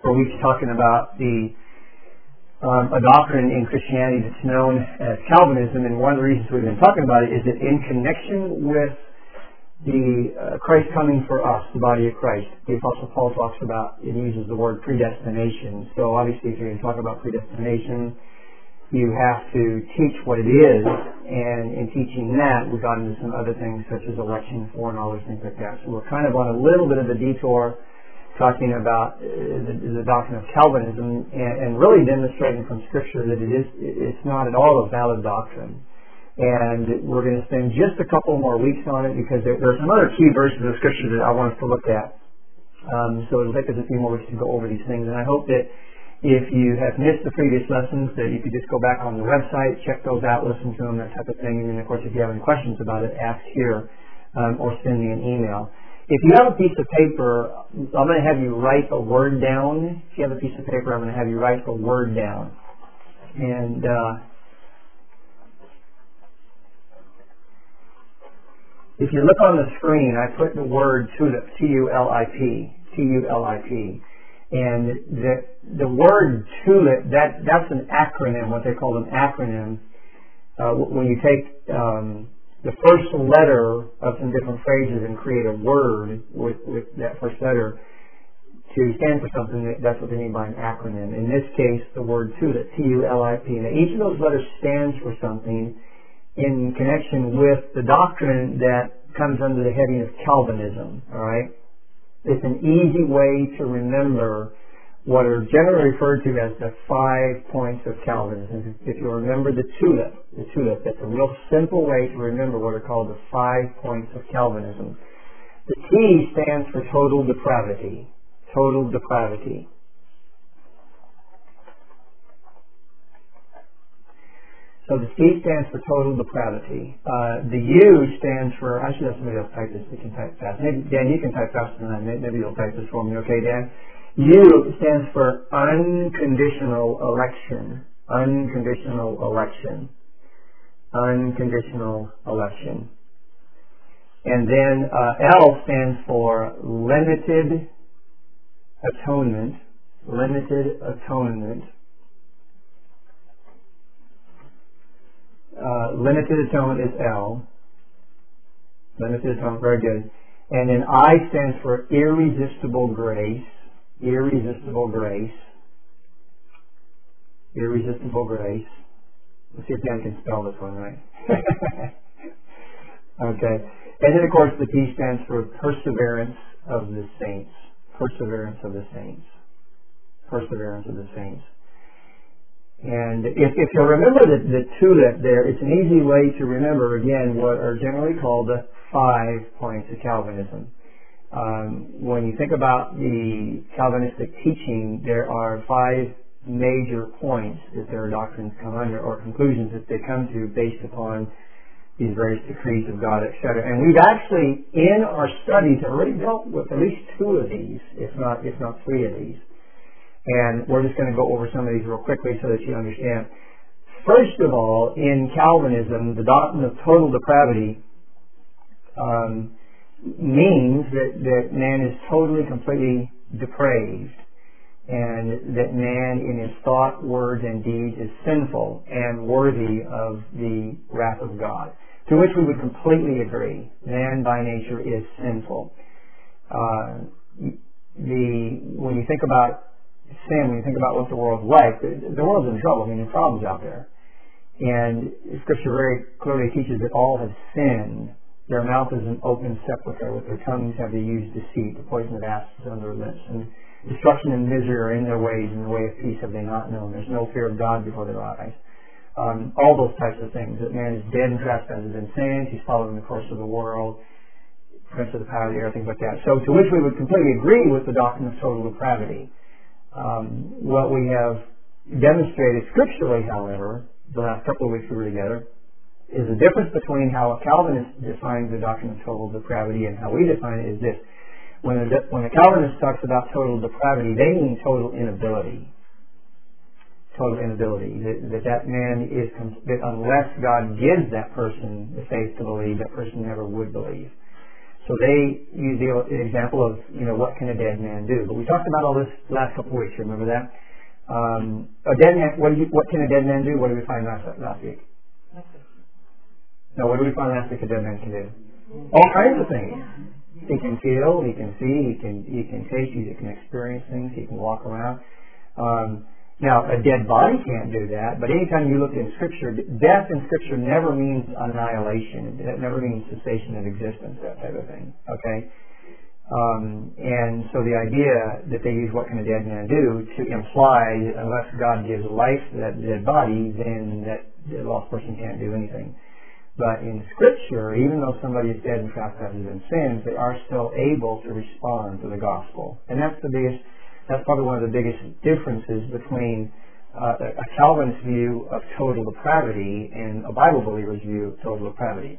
for weeks talking about a doctrine in Christianity that's known as Calvinism, and one of the reasons we've been talking about it is that in connection with the Christ coming for us, the body of Christ, the Apostle Paul talks about, it uses the word predestination. So obviously if you're going to talk about predestination, you have to teach what it is, and in teaching that, we've gotten into some other things such as election, foreknowledge, things like that. So we're kind of on a little bit of a detour talking about the doctrine of Calvinism and really demonstrating from Scripture that it's not at all a valid doctrine. And we're going to spend just a couple more weeks on it because there are some other key verses of Scripture that I want us to look at. So it'll take us a few more weeks to go over these things. And I hope that if you have missed the previous lessons, that you could just go back on the website, check those out, listen to them, that type of thing. And then, of course, if you have any questions about it, ask here or send me an email. If you have a piece of paper, I'm going to have you write a word down. If you have a piece of paper, I'm going to have you write a word down. And if you look on the screen, I put the word TULIP, T-U-L-I-P, T-U-L-I-P. And the word TULIP, that's an acronym, what they call an acronym. When you take the first letter of some different phrases and create a word with that first letter to stand for something, that's what they mean by an acronym. In this case, the word TULIP, T-U-L-I-P. Now, each of those letters stands for something in connection with the doctrine that comes under the heading of Calvinism. All right? It's an easy way to remember what are generally referred to as the 5 points of Calvinism. If you remember the TULIP, that's a real simple way to remember what are called the 5 points of Calvinism. The T stands for total depravity. Total depravity. So the T stands for total depravity. The U stands for, I should have somebody else type this, they can type fast. Maybe, Dan, you can type faster than I. Maybe you'll type this for me, okay, Dan? U stands for unconditional election. Unconditional election. Unconditional election. And then L stands for limited atonement. Limited atonement. Limited atonement is L. Limited atonement, very good. And then I stands for irresistible grace. Irresistible grace. Irresistible grace. Let's see if Dan can spell this one right. Okay. And then, of course, the P stands for perseverance of the saints. Perseverance of the saints. Perseverance of the saints. And if you'll remember the TULIP there, it's an easy way to remember, again, what are generally called the 5 points of Calvinism. When you think about the Calvinistic teaching, there are 5 major points that their doctrines come under, or conclusions that they come to based upon these various decrees of God, etc. And we've actually, in our studies, already dealt with at least 2 of these, if not 3 of these. And we're just going to go over some of these real quickly so that you understand. First of all, in Calvinism, the doctrine of total depravity means that man is totally, completely depraved, and that man in his thought, words, and deeds is sinful and worthy of the wrath of God, to which we would completely agree. Man by nature is sinful. When you think about sin, when you think about what the world's like, the world's in trouble. I mean, there's problems out there. And Scripture very clearly teaches that all have sinned. Their mouth is an open sepulchre. With their tongues have they used deceit. The poison of asps is on their lips. And destruction and misery are in their ways, and the way of peace have they not known. There's no fear of God before their eyes. All those types of things. That man is dead in trespasses and sins. He's following the course of the world, prince of the power of the air, things like that. So to which we would completely agree with the doctrine of total depravity. What we have demonstrated scripturally, however, the last couple of weeks we were together, is the difference between how a Calvinist defines the doctrine of total depravity and how we define it is this. When a Calvinist talks about total depravity, they mean total inability. Total inability. That man is, that unless God gives that person the faith to believe, that person never would believe. So they use the example of, what can a dead man do? But we talked about all this last couple of weeks. Remember that? A dead man. What can a dead man do? What did we find last week? No, what did we find last week? A dead man can do all kinds of things. He can feel. He can see. He can taste. He can experience things. He can walk around. Now, a dead body can't do that, but anytime you look in Scripture, death in Scripture never means annihilation. It never means cessation of existence, that type of thing. Okay? And so the idea that they use what can a dead man do to imply that unless God gives life to that dead body, then that the lost person can't do anything. But in Scripture, even though somebody is dead in trespasses and sins, they are still able to respond to the gospel. And that's probably one of the biggest differences between a Calvinist view of total depravity and a Bible believer's view of total depravity.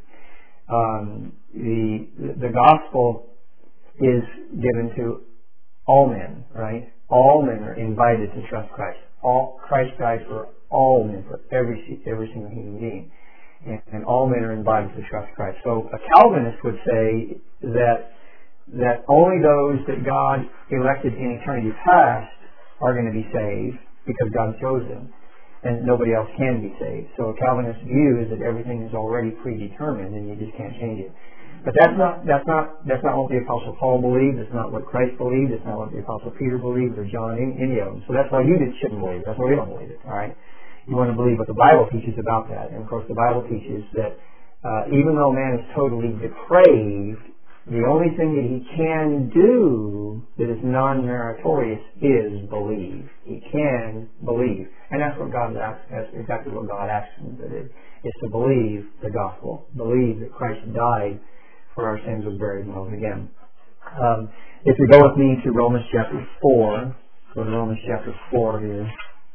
The gospel is given to all men, right? All men are invited to trust Christ. Christ died for all men, for every single human being. And all men are invited to trust Christ. So a Calvinist would say that only those that God elected in eternity past are going to be saved because God chose them, and nobody else can be saved. So a Calvinist view is that everything is already predetermined and you just can't change it. But that's not what the Apostle Paul believed. It's not what Christ believed. It's not what the Apostle Peter believed, or John, any of them. So that's why you shouldn't believe it. That's why we don't believe it. All right. You want to believe what the Bible teaches about that, and of course the Bible teaches that even though man is totally depraved, the only thing that he can do that is non-meritorious is believe. He can believe. And that's what God asks. That's exactly what God asks him to do, is to believe the gospel. Believe that Christ died for our sins, was buried, and rose again. If you go with me to Romans chapter 4, go to Romans chapter 4 here.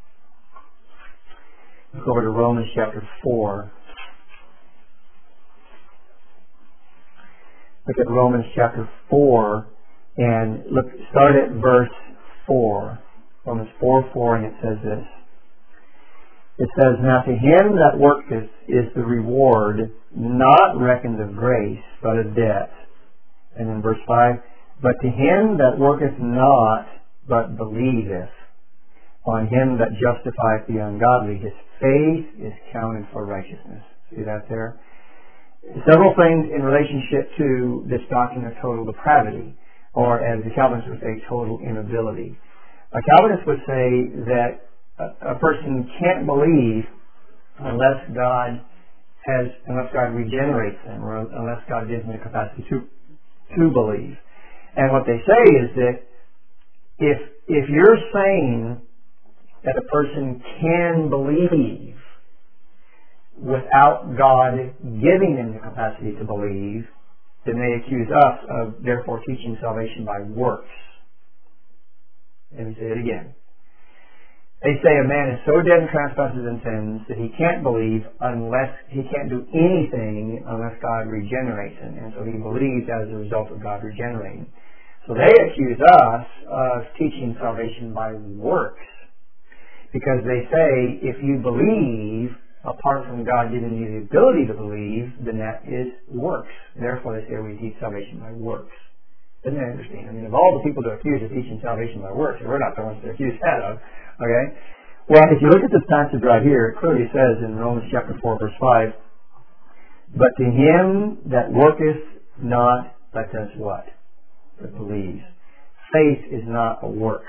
Go over to Romans chapter 4. Look at Romans chapter 4 and start at verse 4. Romans 4:4, and it says this. It says, "Now to him that worketh is the reward not reckoned of grace, but of debt." And then verse 5, "But to him that worketh not, but believeth on him that justifieth the ungodly, his faith is counted for righteousness." See that there? Several things in relationship to this doctrine of total depravity, or as the Calvinists would say, total inability. A Calvinist would say that a person can't believe unless God regenerates them, or unless God gives them the capacity to believe. And what they say is that if you're saying that a person can believe without God giving them the capacity to believe, then they accuse us of therefore teaching salvation by works. Let me say it again. They say a man is so dead in trespasses and sins that he can't believe he can't do anything unless God regenerates him. And so he believes as a result of God regenerating. So they accuse us of teaching salvation by works, because they say if you believe apart from God giving you the ability to believe, then that is works. Therefore, they say we teach salvation by works. Isn't that interesting? I mean, of all the people to accuse of teaching salvation by works, we're not the ones to accuse that of. Okay? Well, if you look at this passage right here, it clearly says in Romans chapter 4, verse 5, "But to him that worketh not, but does what? But believes." Faith is not a work.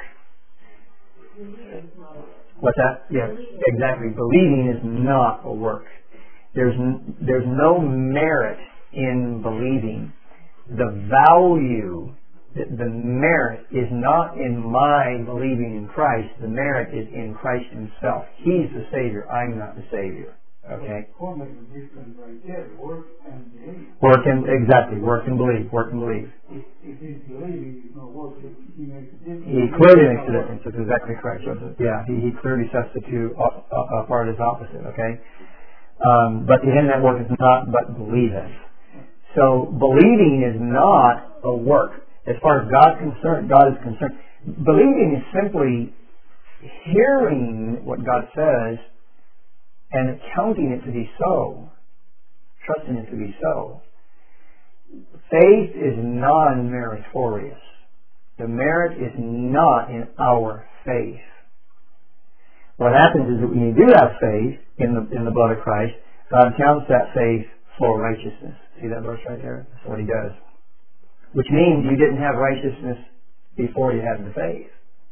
What's that? Yes, exactly. Believing is not a work. There's no merit in believing. The value, the merit is not in my believing in Christ. The merit is in Christ himself. He's the Savior. I'm not the Savior. Okay? Work and believe. Work and believe. Work and believe. If he's believing, he's not working, he makes a difference. He clearly makes a difference. That's exactly correct, Joseph. Yeah, he clearly sets the two apart as opposite, okay? But to him that worketh not, but believeth. So believing is not a work. As far as God is concerned. Believing is simply hearing what God says and accounting it to be so. Trusting it to be so. faith is non-meritorious. The merit is not in our faith. What happens is that when you do have faith in the blood of Christ, God counts that faith for righteousness. See that verse right there? That's what He does. Which means you didn't have righteousness before you had the faith.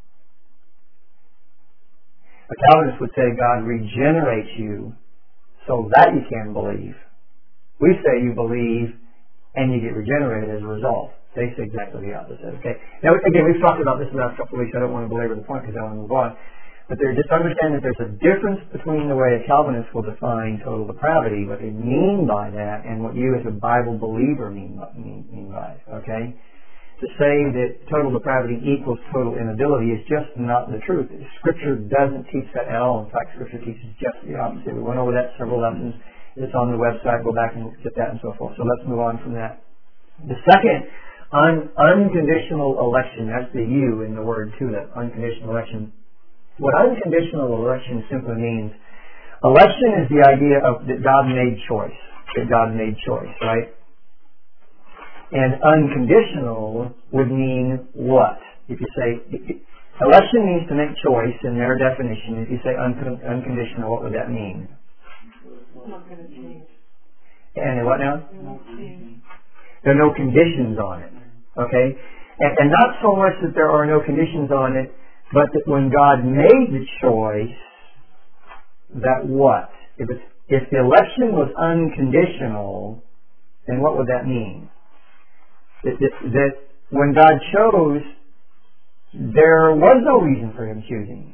A Calvinist would say God regenerates you so that you can believe. We say you believe and you get regenerated as a result. They say exactly the opposite. Okay. Now, again, we've talked about this in the last couple of weeks. I don't want to belabor the point because I want to move on. But just understand that there's a difference between the way a Calvinist will define total depravity, what they mean by that, and what you as a Bible believer mean by it. Okay? To say that total depravity equals total inability is just not the truth. Scripture doesn't teach that at all. In fact, Scripture teaches just the opposite. We went over that several lessons. It's on the website. Go back and get that and so forth. So let's move on from that. The second, unconditional election. That's the U in the word tulip, unconditional election. What unconditional election simply means, election is the idea of that God made choice. That God made choice, right? And unconditional would mean what? If you say, election means to make choice in their definition. If you say unconditional, what would that mean? Not going to change. And what now? Not change. There are no conditions on it. Okay? And not so much that there are no conditions on it, but that when God made the choice, that what? If the election was unconditional, then what would that mean? That when God chose, there was no reason for Him choosing.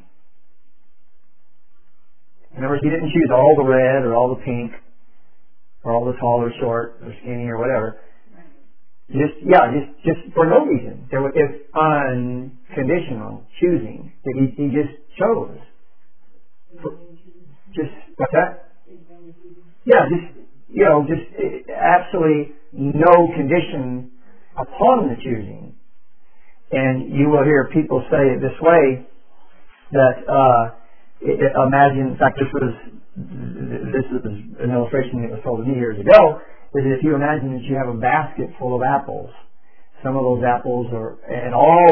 In other words, He didn't choose all the red or all the pink or all the tall or short or skinny or whatever. Just for no reason. It's unconditional choosing that He just chose. Just what's that? Yeah, just absolutely no condition upon the choosing. And you will hear people say it this way, that imagine, in fact, this is an illustration that was told to me years ago, is if you imagine that you have a basket full of apples. Some of those apples in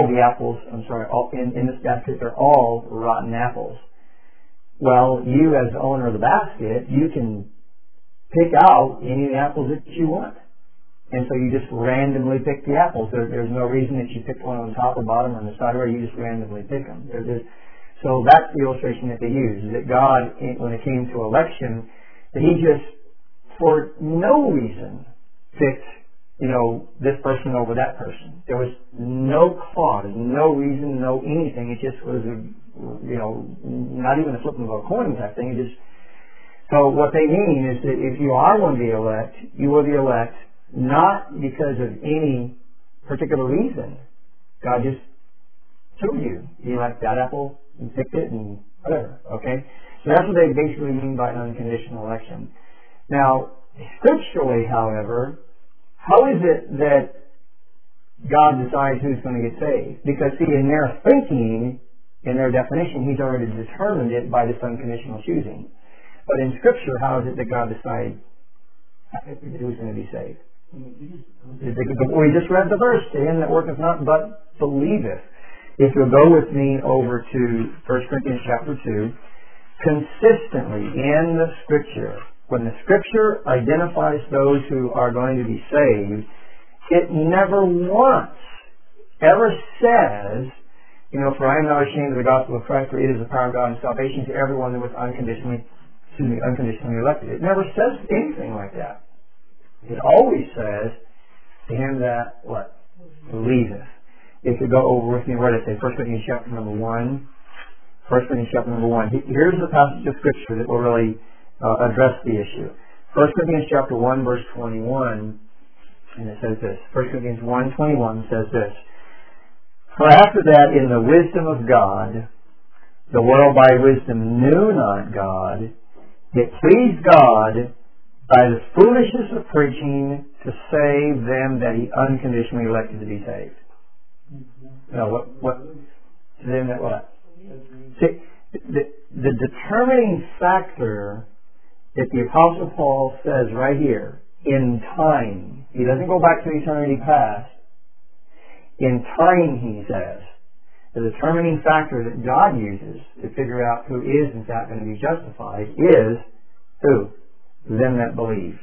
this basket, they're all rotten apples. Well, you as the owner of the basket, you can pick out any of the apples that you want. And so you just randomly pick the apples. There's no reason that you pick one on the top or bottom or on the side, or you just randomly pick them. So that's the illustration that they use, is that God, when it came to election, that He just, for no reason, picked, this person over that person. There was no cause, no reason, no anything. It just was, not even a flip of a coin type thing. So what they mean is that if you are one of the elect, you will be elect not because of any particular reason. God just chose you. You like that apple and picked it and whatever. Okay? So that's what they basically mean by unconditional election. Now, scripturally, however, how is it that God decides who's going to get saved? Because, see, in their thinking, in their definition, He's already determined it by this unconditional choosing. But in Scripture, how is it that God decides who's going to be saved? We just read the verse, to him that worketh not but believeth. If you'll go with me over to 1 Corinthians chapter 2, consistently in the Scripture, when the Scripture identifies those who are going to be saved, it never once ever says, for I am not ashamed of the gospel of Christ, for it is the power of God and salvation to everyone that was unconditionally elected. It never says anything like that. It always says, to him that, what? Believeth. If you go over with me, where did it say? 1 Corinthians chapter number 1. 1 Corinthians chapter number 1. Here's the passage of Scripture that will really address the issue. 1 Corinthians chapter 1, verse 21, and it says this. 1 Corinthians 1:21 says this. For after that, in the wisdom of God, the world by wisdom knew not God. It pleased God by the foolishness of preaching to save them that He unconditionally elected to be saved. No, what? To them that what? See, the determining factor that the Apostle Paul says right here, in time. He doesn't go back to eternity past. In time, he says, the determining factor that God uses to figure out who is in fact going to be justified is who? Them that believe.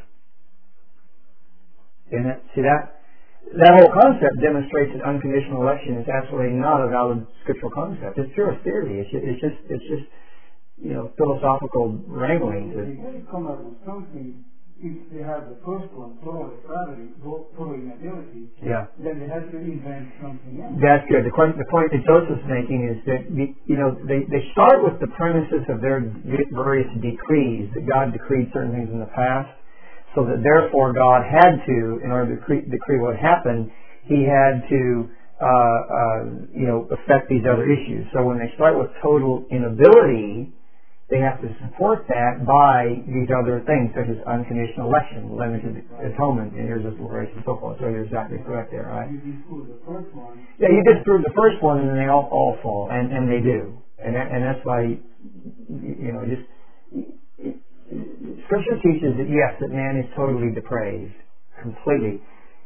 And see that whole concept demonstrates that unconditional election is absolutely not a valid scriptural concept. It's pure theory. It's just philosophical wrangling. They come up with something. If they have the first one, total depravity, total inability, then they have to invent something else. That's good. The point that Joseph's making is that they start with the premises of their various decrees, that God decreed certain things in the past, so that therefore God had to, in order to decree what happened, He had to affect these other issues. So when they start with total inability, they have to support that by these other things, such as unconditional election, limited atonement, and irresistible grace, and so forth. So you're exactly correct there, right? You disproved the first one. Yeah, you disprove the first one, and then they all fall, and they do, and that's why Scripture teaches that yes, that man is totally depraved, completely.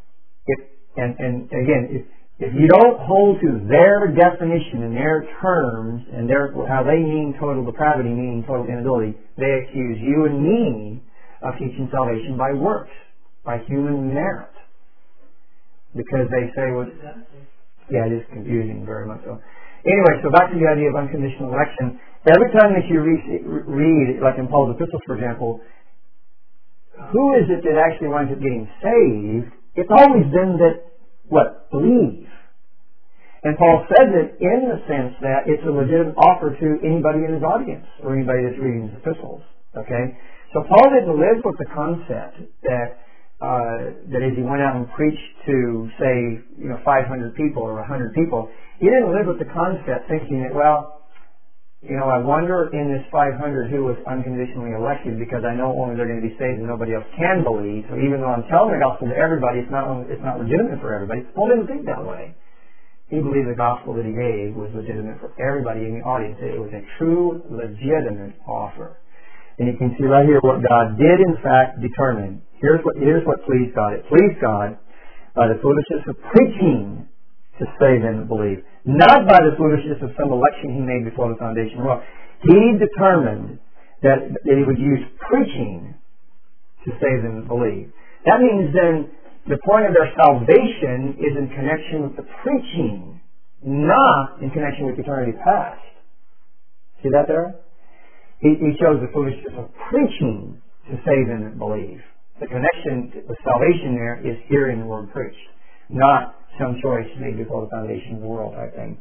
If you don't hold to their definition and their terms and how they mean total depravity, meaning total inability, they accuse you and me of teaching salvation by works, by human merit. Because they say, it is confusing very much so. Anyway, so back to the idea of unconditional election. Every time that you read, like in Paul's epistles, for example, who is it that actually winds up getting saved? It's always them that, believe. And Paul says it in the sense that it's a legitimate offer to anybody in his audience or anybody that's reading his epistles. Okay? So Paul didn't live with the concept that as he went out and preached to, say, 500 people or 100 people, he didn't live with the concept thinking that, I wonder in this 500 who was unconditionally elected because I know only they're going to be saved and nobody else can believe. So even though I'm telling the gospel to everybody, it's not legitimate for everybody. Paul didn't think that way. He believed the gospel that he gave was legitimate for everybody in the audience. It was a true, legitimate offer. And you can see right here what God did in fact determine. Here's what pleased God. It pleased God by the foolishness of preaching to save them that believe. Not by the foolishness of some election He made before the foundation of the world. He determined that He would use preaching to save them that believe. That means then the point of their salvation is in connection with the preaching, not in connection with eternity past. See that there? He chose the foolishness of preaching to save them that believe. The connection with salvation there is hearing the word preached, not some choice made before the foundation of the world, I think.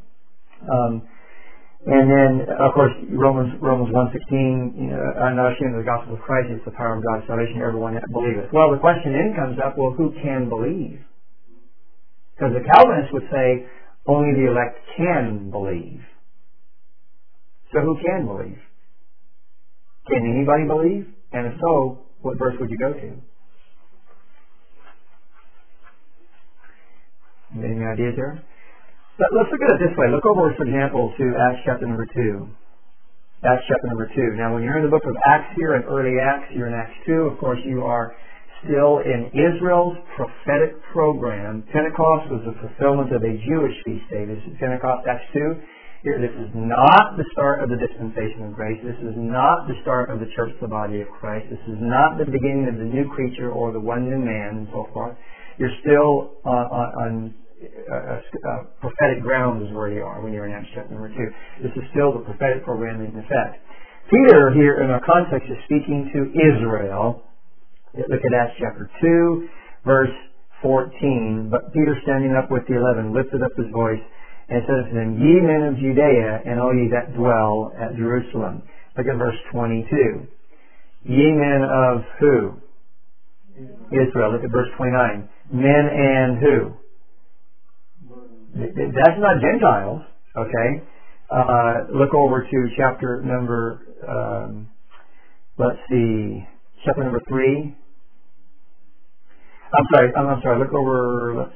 And then, of course, Romans 1:16, not ashamed of the gospel of Christ, it's the power of God's salvation to everyone that believeth. Well, the question then comes up, who can believe? Because the Calvinists would say, only the elect can believe. So who can believe? Can anybody believe? And if so, what verse would you go to? Any ideas there? Let's look at it this way. Look over, for example, to Acts chapter number 2. Acts chapter number 2. Now, when you're in the book of Acts here, in early Acts, you're in Acts 2. Of course, you are still in Israel's prophetic program. Pentecost was the fulfillment of a Jewish feast day. This is Pentecost, Acts 2. Here, this is not the start of the dispensation of grace. This is not the start of the church, the body of Christ. This is not the beginning of the new creature or the one new man and so forth. You're still on prophetic ground is where you are when you're in Acts chapter number 2. This is still the prophetic program in effect. Peter here in our context is speaking to Israel. Look at Acts chapter 2, verse 14. But Peter, standing up with the 11, lifted up his voice and said to them, Ye men of Judea, and all ye that dwell at Jerusalem. Look at verse 22. Ye men of who? Israel. Look at verse 29. Men and who? That's not Gentiles, okay? Look over to chapter number, chapter number 3. I'm sorry, look over,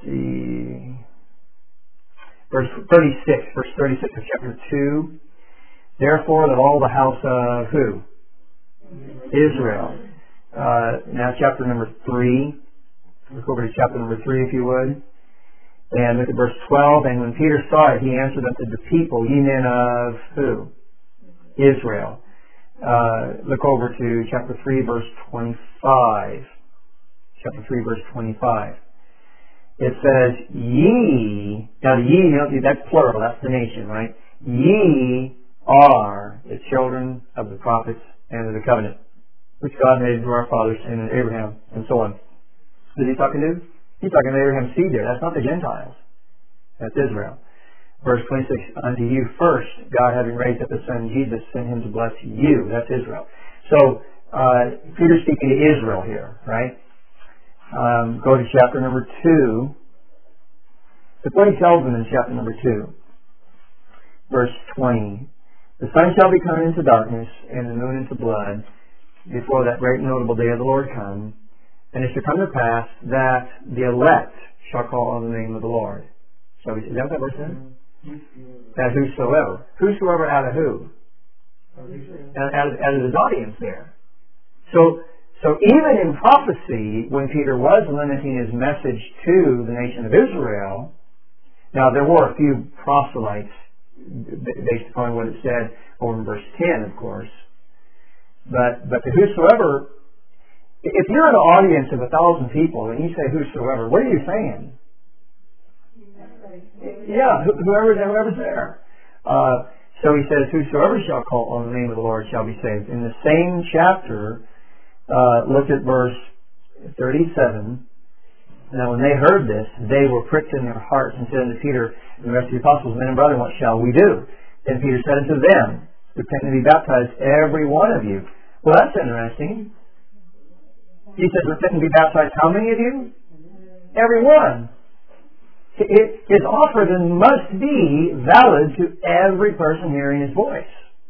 verse 36 of chapter 2. Therefore, that all the house of who? Israel. Now chapter number 3. Look over to chapter number 3 if you would. And look at verse 12. And when Peter saw it, he answered unto the people, ye men of who? Israel. Look over to chapter 3 verse 25. Chapter 3 verse 25. It says, ye, now the ye, that's plural, that's the nation, right? Ye are the children of the prophets and of the covenant, which God made to our fathers and Abraham, and so on. Who's he talking to? He's talking to Abraham's seed there. That's not the Gentiles. That's Israel. Verse 26, unto you first, God having raised up the Son Jesus, sent him to bless you. That's Israel. So, Peter's speaking to Israel here, right? Go to chapter number 2. Look what he tells them in chapter number 2. Verse 20. The sun shall be turned into darkness, and the moon into blood, before that great and notable day of the Lord come. And it shall come to pass that the elect shall call on the name of the Lord. So is that what that verse says? That whosoever. Whosoever out of who? Out of his audience there. So even in prophecy, when Peter was limiting his message to the nation of Israel, now there were a few proselytes based upon what it said over in verse 10, of course. But the whosoever, if you're in an audience of 1,000 people and you say whosoever, what are you saying? Yeah, whoever's there. So he says, whosoever shall call on the name of the Lord shall be saved. In the same chapter, look at verse 37. Now when they heard this, they were pricked in their hearts and said unto Peter and the rest of the apostles, men and brethren, what shall we do? Then Peter said unto them, repent and be baptized, every one of you. Well, that's interesting. He says, repent and be baptized, how many of you? Every one. His offer then must be valid to every person hearing his voice.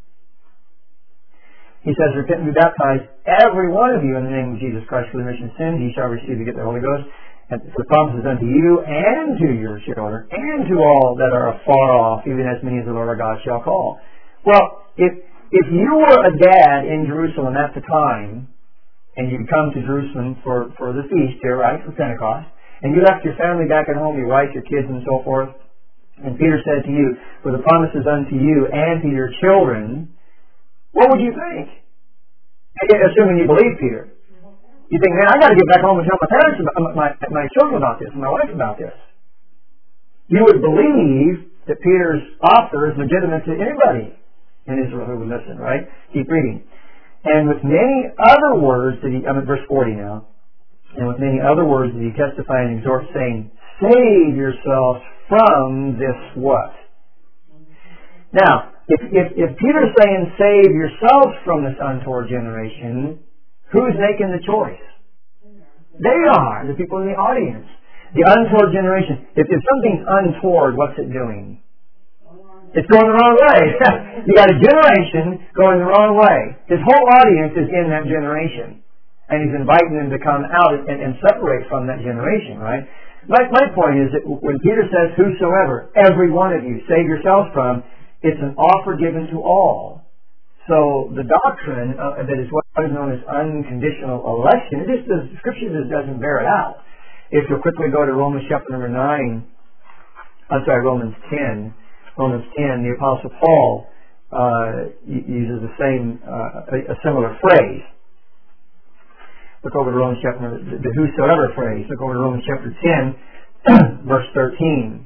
He says, repent and be baptized, every one of you, in the name of Jesus Christ for the remission of sins. Ye shall receive the gift of the Holy Ghost. And the promise is unto you and to your children and to all that are afar off, even as many as the Lord our God shall call. Well, if you were a dad in Jerusalem at the time, and you'd come to Jerusalem for the feast here, right, for Pentecost, and you left your family back at home, your wife, your kids, and so forth, and Peter said to you, for the promise is unto you and to your children, what would you think? Assuming you believe Peter. You think, man, I got to get back home and tell my parents about my children about this, and my wife about this. You would believe that Peter's offer is legitimate to anybody in Israel who would listen, right? Keep reading. And with many other words did he, I'm at verse 40 now, and with many other words did he testify and exhort, saying, save yourselves from this what? Now, if Peter's saying save yourselves from this untoward generation, who's making the choice? They are, the people in the audience. The untoward generation. If something's untoward, what's it doing? It's going the wrong way. You got a generation going the wrong way. His whole audience is in that generation. And he's inviting them to come out and separate from that generation, right? My point is that when Peter says, whosoever, every one of you, save yourselves from, it's an offer given to all. So the doctrine that is what is known as unconditional election, the Scripture just doesn't bear it out. If you'll quickly go to Romans chapter number 9, Romans 10. Romans 10, the Apostle Paul uses a similar phrase. Look over to Romans chapter, the whosoever phrase. Look over to Romans chapter 10, verse 13.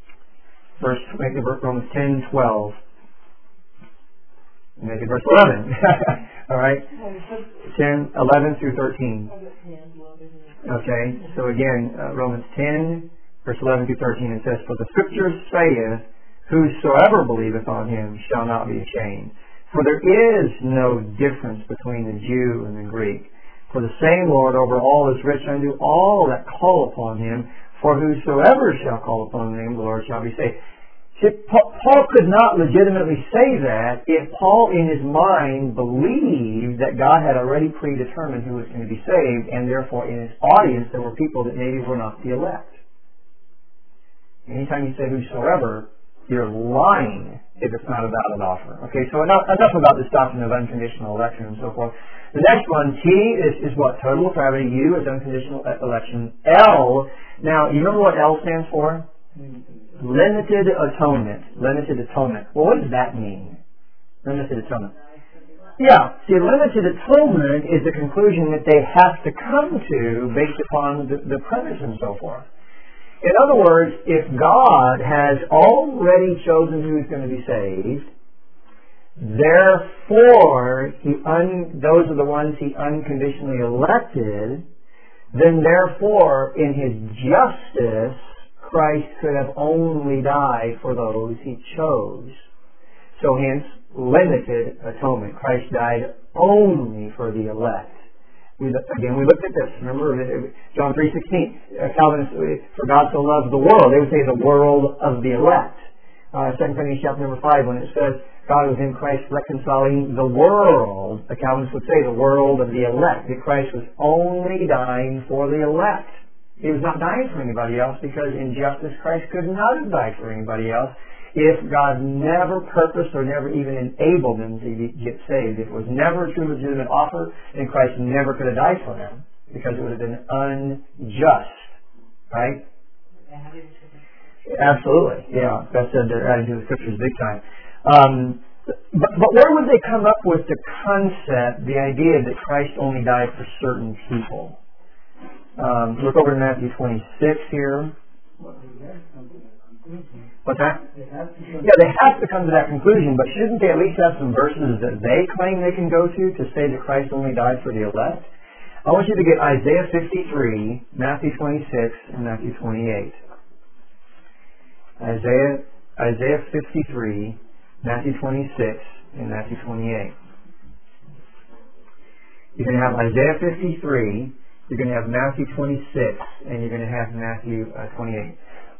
Romans 10, 12. Make it verse 11. All right? 10, 11 through 13. Okay, so again, Romans 10, verse 11 through 13, it says, for the Scripture saith, whosoever believeth on him shall not be ashamed. For there is no difference between the Jew and the Greek. For the same Lord over all is rich unto all that call upon him. For whosoever shall call upon the name of the Lord shall be saved. See, Paul could not legitimately say that if Paul in his mind believed that God had already predetermined who was going to be saved, and therefore in his audience there were people that maybe were not the elect. Anytime you say whosoever, You're lying if it's not a valid offer. Okay, so enough about this doctrine of unconditional election and so forth. The next one, T, is what? Total depravity. U is unconditional election. L, now, you remember what L stands for? Limited atonement. Limited atonement. Well, what does that mean? Limited atonement. Yeah, see, limited atonement is the conclusion that they have to come to based upon the premise and so forth. In other words, if God has already chosen who's going to be saved, therefore those are the ones He unconditionally elected, then therefore in His justice, Christ could have only died for those He chose. So hence, limited atonement. Christ died only for the elect. We looked at this. Remember John 3:16. Calvinists, for God so loved the world. They would say the world of the elect. 2 Corinthians chapter number 5, when it says God was in Christ reconciling the world, the Calvinists would say the world of the elect. That Christ was only dying for the elect. He was not dying for anybody else because in justice Christ could not have died for anybody else if God never purposed or never even enabled them to get saved. If it was never a true legitimate offer, then Christ never could have died for them because it would have been unjust. Right? Absolutely. Yeah. That's their attitude of the Scriptures big time. But where would they come up with the concept, the idea that Christ only died for certain people? Look over to Matthew 26 here. What's that? Yeah, they have to come to that conclusion, but shouldn't they at least have some verses that they claim they can go to say that Christ only died for the elect? I want you to get Isaiah 53, Matthew 26, and Matthew 28. Isaiah 53, Matthew 26, and Matthew 28. You're going to have Isaiah 53, you're going to have Matthew 26, and you're going to have Matthew 28.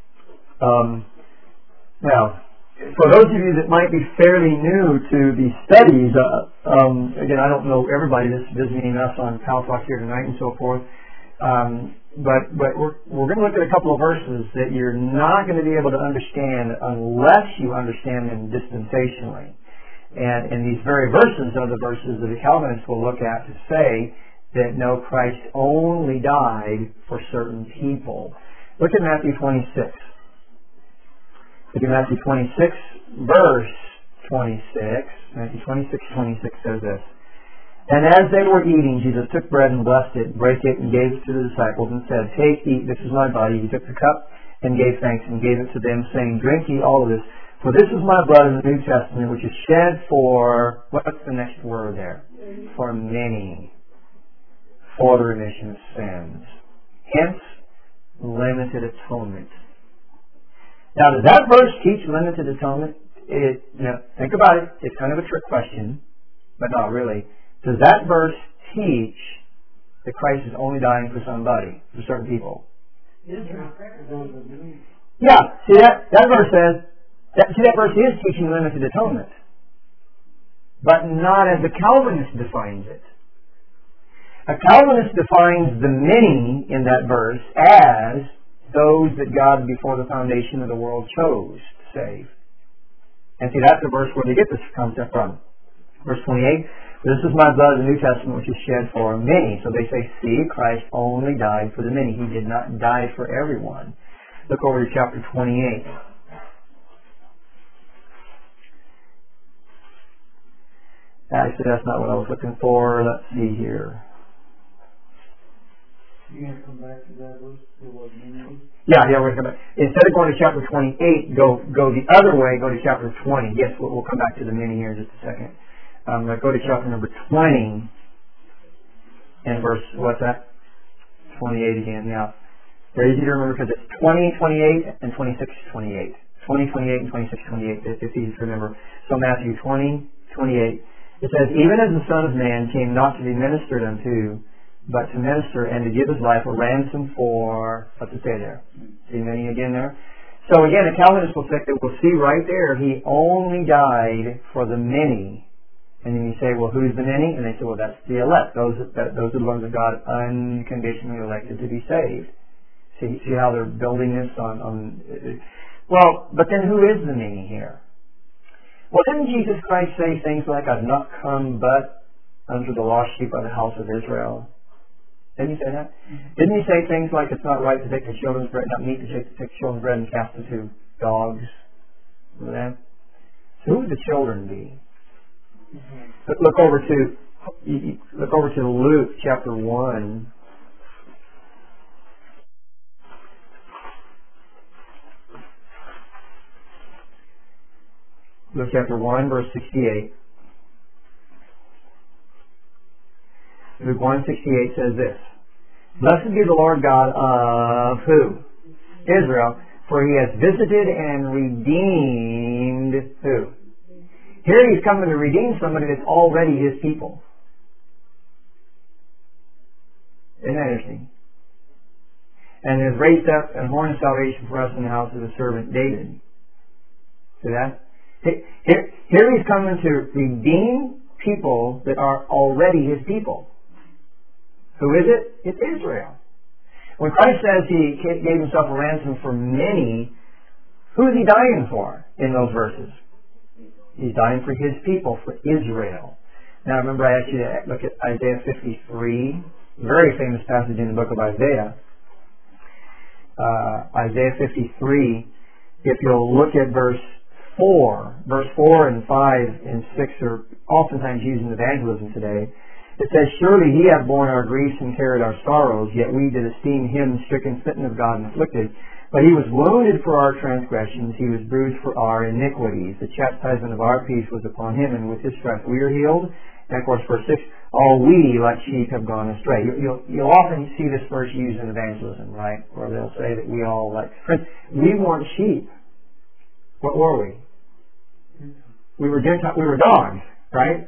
Now, for those of you that might be fairly new to these studies, again, I don't know everybody that's visiting us on Paltalk here tonight and so forth, but we're going to look at a couple of verses that you're not going to be able to understand unless you understand them dispensationally. And these very verses are the verses that the Calvinists will look at to say that no, Christ only died for certain people. Look at Matthew 26. Look at Matthew 26, verse 26. Matthew 26:26 says this. And as they were eating, Jesus took bread and blessed it, brake it, and gave it to the disciples, and said, Take, eat, this is my body. He took the cup and gave thanks and gave it to them, saying, Drink ye all of this, for this is my blood in the New Testament, which is shed for, what's the next word there? For many, for the remission of sins. Hence, limited atonement. Now, does that verse teach limited atonement? Think about it. It's kind of a trick question, but not really. Does that verse teach that Christ is only dying for somebody, for certain people? Yeah. See that verse says. That verse is teaching limited atonement, but not as the Calvinist defines it. A Calvinist defines the many in that verse as those that God before the foundation of the world chose to save. And see, that's the verse where they get this concept from. Verse 28, this is my blood of the New Testament which is shed for many. So they say, see, Christ only died for the many. He did not die for everyone. Look over to chapter 28. Actually, that's not what I was looking for. Let's see here. You're going to come back to that verse? Yeah, we're going to come back. Instead of going to chapter 28, go the other way, go to chapter 20. Yes, we'll come back to the many here in just a second. Go to chapter number 20 and verse, what's that? 28 again. Now, they're easy to remember because it's 20, 28, and 26, 28. 20, 28, and 26, 28. It's easy to remember. So Matthew 20, 28. It says, even as the Son of Man came not to be ministered unto, but to minister and to give his life a ransom for, what's it say there? See many again there? So again, a Calvinist will see right there, he only died for the many. And then you say, well, who's the many? And they say, well, that's the elect. Those are the ones that God unconditionally elected to be saved. See how they're building this on Well, but then who is the many here? Well, didn't Jesus Christ say things like, I've not come but unto the lost sheep of the house of Israel? Didn't he say that? Didn't he say things like, it's not right to take the children's bread, not meat to take children's bread and cast it to dogs? Remember that? So who would the children be? Look over to Luke chapter 1. Luke chapter 1, verse 68. Luke 1:68 says this: Blessed be the Lord God of who? Israel, for he has visited and redeemed who? Here he's coming to redeem somebody that's already his people. Isn't that interesting? And has raised up a horn of salvation for us in the house of his servant David. See that? Here he's coming to redeem people that are already his people. Who is it? It's Israel. When Christ says he gave himself a ransom for many, who is he dying for in those verses? He's dying for his people, for Israel. Now remember I asked you to look at Isaiah 53, very famous passage in the book of Isaiah. Isaiah 53, if you'll look at verse 4 and 5 and 6 are oftentimes used in evangelism today. It says, Surely he hath borne our griefs and carried our sorrows, yet we did esteem him stricken, smitten of God, and afflicted. But he was wounded for our transgressions, he was bruised for our iniquities. The chastisement of our peace was upon him, and with his stripes we are healed. And of course, verse 6, all we like sheep have gone astray. You'll often see this verse used in evangelism, right? Where they'll say that we all like... Friends, we weren't sheep. What were we? We were dogs, right?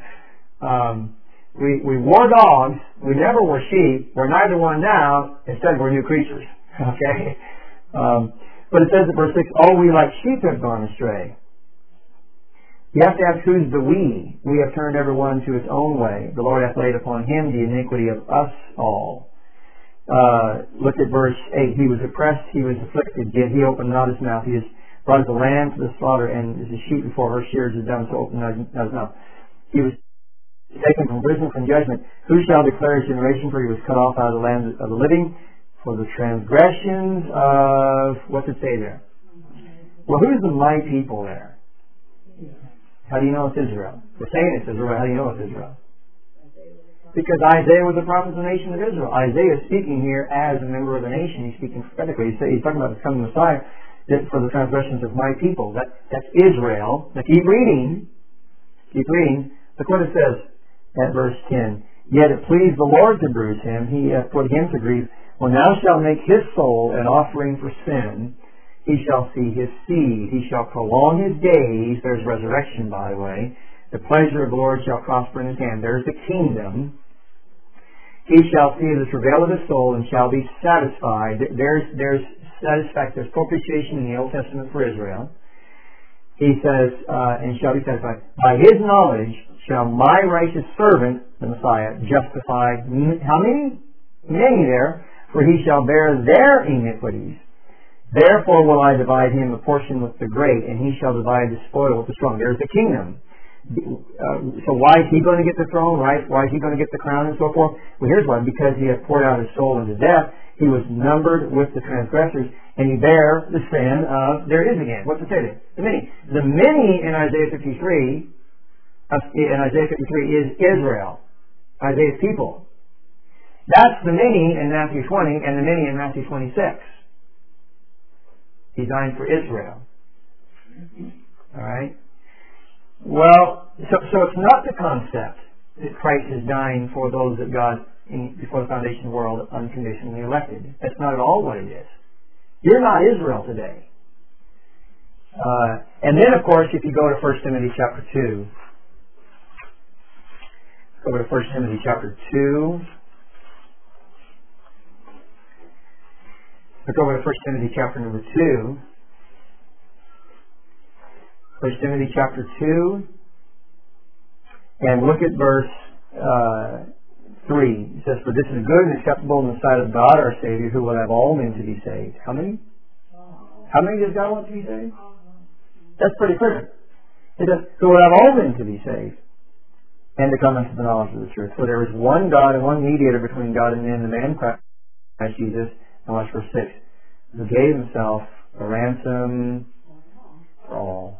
We wore dogs. We never were sheep. We're neither one now. Instead, we're new creatures. Okay? But it says in verse 6, all we like sheep have gone astray. You have to ask, who's the we? We have turned every one to his own way. The Lord hath laid upon him the iniquity of us all. Look at verse 8. He was oppressed, he was afflicted, yet he opened not his mouth. He is brought as a lamb to the slaughter, and as a sheep before her shears is dumb, so opened not his mouth. He was taken from prison, from judgment. Who shall declare his generation? For he was cut off out of the land of the living. For the transgressions of... What's it say there? Well, who's the my people there? How do you know it's Israel? We're saying it's Israel. How do you know it's Israel? Because Isaiah was a prophet of the nation of Israel. Isaiah is speaking here as a member of the nation. He's speaking prophetically. He's talking about the coming Messiah for the transgressions of my people. That's Israel. Now keep reading. Keep reading. Look what it says at verse 10. Yet it pleased the Lord to bruise him. He hath put him to grief. When thou shalt make his soul an offering for sin, he shall see his seed. He shall prolong his days. There's resurrection, by the way. The pleasure of the Lord shall prosper in his hand. There's the kingdom. He shall see the travail of his soul and shall be satisfied. There's satisfaction. There's propitiation in the Old Testament for Israel. He says, and shall be satisfied. By his knowledge shall my righteous servant, the Messiah, justify how many? Many there. For he shall bear their iniquities. Therefore will I divide him a portion with the great, and he shall divide the spoil with the strong. There's the kingdom. So why is he going to get the throne, right? Why is he going to get the crown and so forth? Well, here's why. Because he hath poured out his soul into death, he was numbered with the transgressors, and he bare the sin of... There it is again. What's it say there? The many. The many in Isaiah 53, is Israel. Isaiah's people. That's the many in Matthew 20 and the many in Matthew 26. He's dying for Israel. Alright? Well, so it's not the concept that Christ is dying for those that God, before the foundation of the world, unconditionally elected. That's not at all what it is. You're not Israel today. And then, of course, if you go to 1 Timothy chapter 2, go to 1 Timothy chapter 2. Let's go over to 1 Timothy chapter number 2. 1 Timothy chapter 2. And look at verse 3. It says, For this is good and acceptable in the sight of God our Savior, who will have all men to be saved. How many? How many does God want to be saved? That's pretty clear. It says, who will have all men to be saved and to come into the knowledge of the truth. For there is one God and one mediator between God and men, the man Christ Jesus. And watch verse 6. Who gave himself a ransom for all.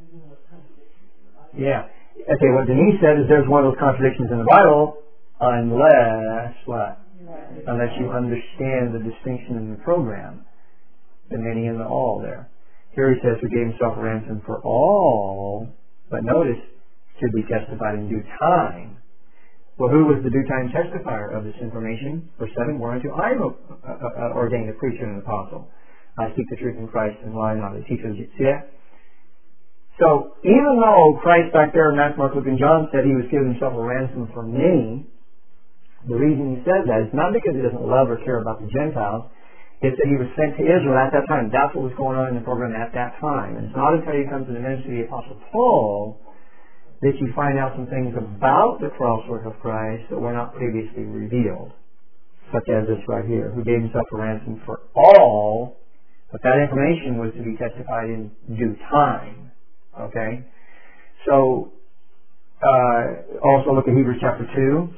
Yeah. Okay, what Denise said is there's one of those contradictions in the Bible unless what? Unless you understand the distinction in the program. The many and the all there. Here he says who gave himself a ransom for all, but notice, should be testified in due time. Well, who was the due time testifier of this information? Verse 7, whereunto I am ordained a preacher and an apostle. I speak the truth in Christ and lie not. The teacher. See that? So, even though Christ back there in Matthew, Mark, Luke, and John said he was giving himself a ransom for many, the reason he says that is not because he doesn't love or care about the Gentiles. It's that he was sent to Israel at that time. That's what was going on in the program at that time. And it's not until you come to the ministry of the Apostle Paul that you find out some things about the cross work of Christ that were not previously revealed. Such as this right here, who gave himself a ransom for all, but that information was to be testified in due time. Okay? So, also look at Hebrews chapter 2.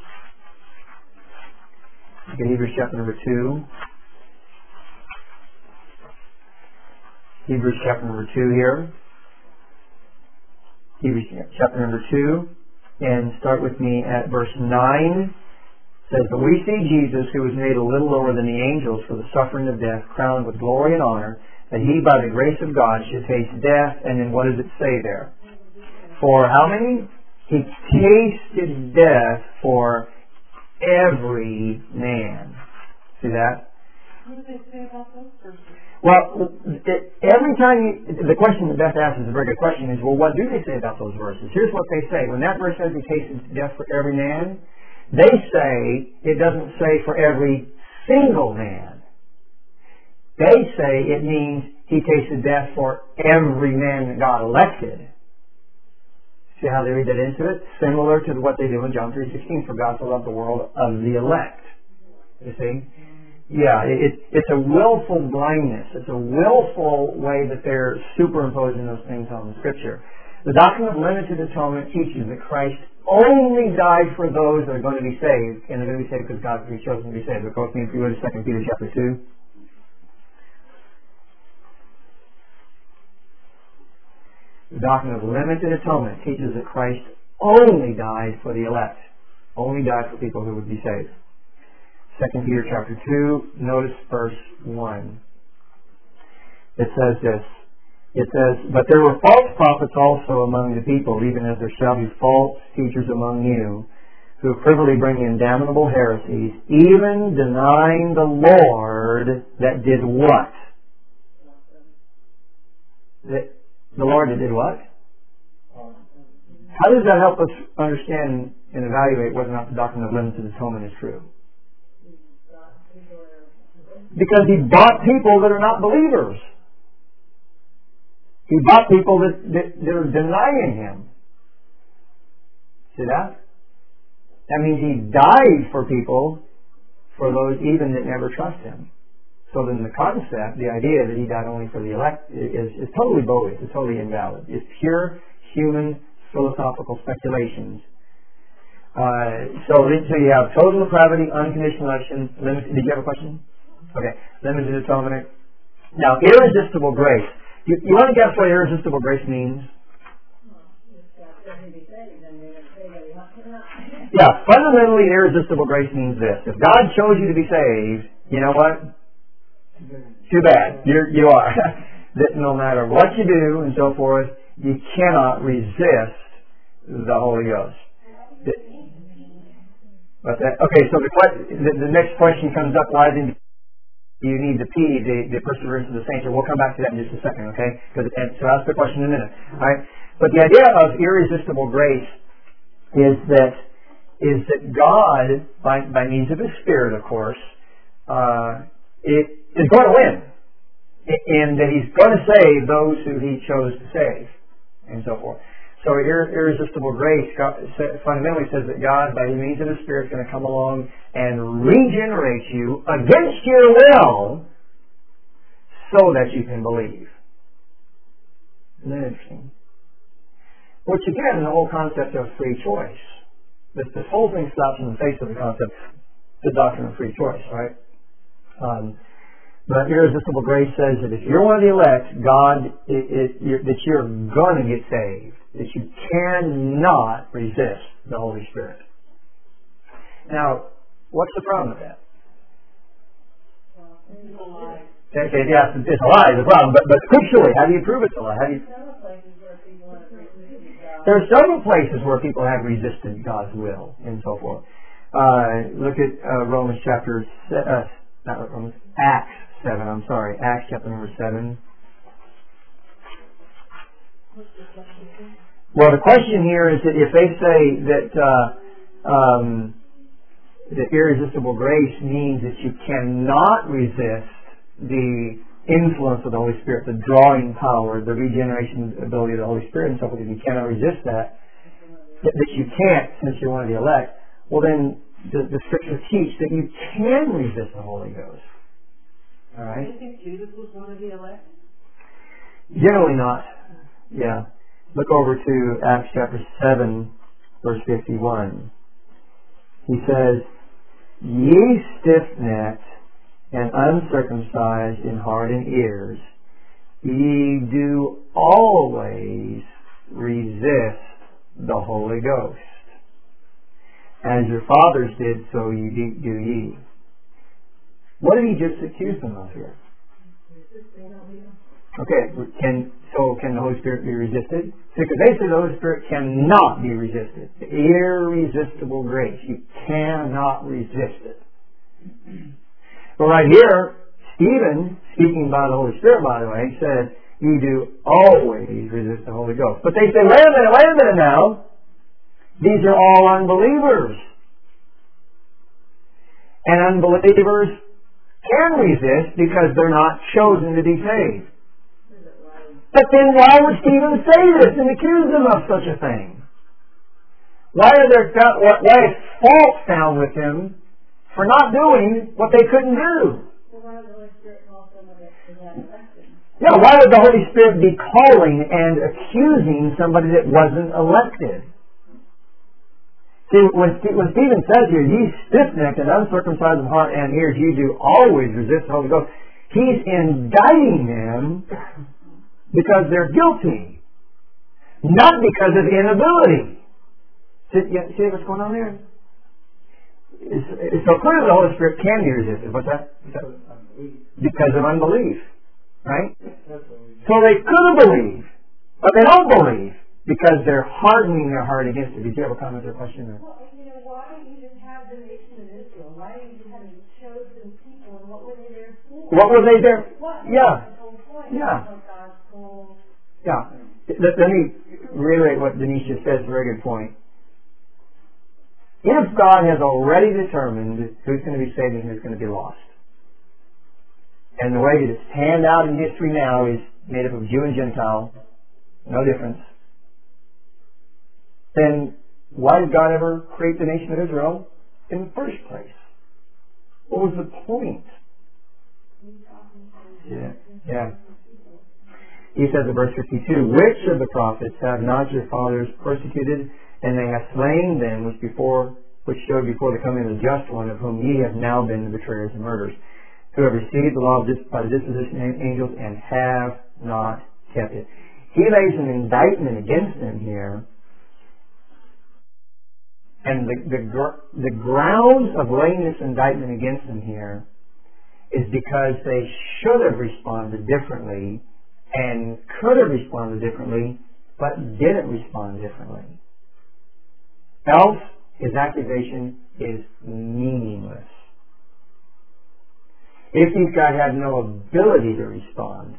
Look at Hebrews chapter number 2. Hebrews chapter number 2 here. Hebrews chapter number 2. And start with me at verse 9. It says, but we see Jesus, who was made a little lower than the angels for the suffering of death, crowned with glory and honor, that he by the grace of God should taste death. And then what does it say there? For how many? He tasted death for every man. See that? What do they say about those verses? Well, every time the question that Beth asks is a very good question, is, well, what do they say about those verses? Here's what they say. When that verse says he tasted death for every man, they say it doesn't say for every single man. They say it means he tasted death for every man that God elected. See how they read that into it? Similar to what they do in John 3:16, for God so loved the world of the elect. You see? Yeah, it's a willful blindness. It's a willful way that they're superimposing those things on the Scripture. The doctrine of limited atonement teaches that Christ only died for those that are going to be saved, and they're going to be saved because God has chosen to be saved. But go with me if you would to 2 Peter chapter 2. The doctrine of limited atonement teaches that Christ only died for the elect. Only died for people who would be saved. 2 Peter chapter 2, notice verse 1. It says this. It says, but there were false prophets also among the people, even as there shall be false teachers among you, who privily bring in damnable heresies, even denying the Lord that did what? The Lord that did what? How does that help us understand and evaluate whether or not the doctrine of limited atonement is true? Because he bought people that are not believers. He bought people that are denying him. See that? That means he died for people, for those even that never trust him. So then the concept, the idea that he died only for the elect is totally bogus. It's totally invalid. It's pure human philosophical speculations. So you have total depravity, unconditional election. Did you have a question? Okay, limited atonement. Now, irresistible grace. You want to guess what irresistible grace means? Yeah, fundamentally irresistible grace means this. If God chose you to be saved, you know what? Too bad. You are. That no matter what you do and so forth, you cannot resist the Holy Ghost. Okay, so the next question comes up, why then you need the P, the perseverance of the saints, and we'll come back to that in just a second, okay? So ask the question in a minute. All right? But the idea of irresistible grace is that God, by means of His Spirit, of course, is going to win. And that He's going to save those who He chose to save, and so forth. So irresistible grace fundamentally says that God, by the means of His Spirit, is going to come along and regenerate you against your will so that you can believe. Isn't that interesting? Which again, the whole concept of free choice. This whole thing stops in the face of the concept, the doctrine of free choice, right? But irresistible grace says that if you're one of the elect, that you're going to get saved. That you cannot resist the Holy Spirit. Now, what's the problem with that? Okay, yes, it's a lie, the problem. But scripturally, how do you prove it's a lie? There are several places where people have resisted God's will and so forth. Look at Acts 7. I'm sorry, Acts chapter number 7. Well, the question here is that if they say that irresistible grace means that you cannot resist the influence of the Holy Spirit, the drawing power, the regeneration ability of the Holy Spirit and so forth, if you cannot resist that you can't since you're one of the elect, well then the Scriptures teach that you can resist the Holy Ghost. Alright? Do you think Judas was one of the elect? Generally not. Yeah. Look over to Acts chapter 7, verse 51. He says, "Ye stiff-necked and uncircumcised in heart and ears, ye do always resist the Holy Ghost. As your fathers did, so do ye." What did he just accuse them of here? Okay, can the Holy Spirit be resisted? Because they say the Holy Spirit cannot be resisted. Irresistible grace. You cannot resist it. But right here, Stephen, speaking by the Holy Spirit, by the way, says, "You do always resist the Holy Ghost." But they say, wait a minute now. These are all unbelievers. And unbelievers can resist because they're not chosen to be saved. But then why would Stephen say this and accuse them of such a thing? Why is fault found with him for not doing what they couldn't do? Why would the Holy Spirit call somebody for that election? Yeah, why would the Holy Spirit be calling and accusing somebody that wasn't elected? See, when Stephen says here, "Ye stiff-necked and uncircumcised in heart and ears, you do always resist the Holy Ghost," he's indicting them because they're guilty, not because of inability. See what's going on there? So clearly the Holy Spirit can be resisted. What's that? Because of unbelief. Right? So they could have believed, but they don't believe because they're hardening their heart against it. Did you have a comment or question there? Well, why don't you just have the nation of Israel? Why don't you just have the chosen people? And what were they there for? What were they there? Yeah. The whole point. Yeah. God's whole... Yeah. Let me reiterate what Denise just said. It's a very good point. If God has already determined who's going to be saved and who's going to be lost, and the way that it's panned out in history now is made up of Jew and Gentile, no difference, then why did God ever create the nation of Israel in the first place? What was the point? Yeah. He says in verse 52, "Which of the prophets have not your fathers persecuted, and they have slain them which showed before the coming of the just one, of whom ye have now been the betrayers and murderers, who have received the law by the disposition of angels and have not kept it." He lays an indictment against them here. And the grounds of laying this indictment against them here is because they should have responded differently and could have responded differently, but didn't respond differently. Else, his accusation is meaningless. If these guys had no ability to respond,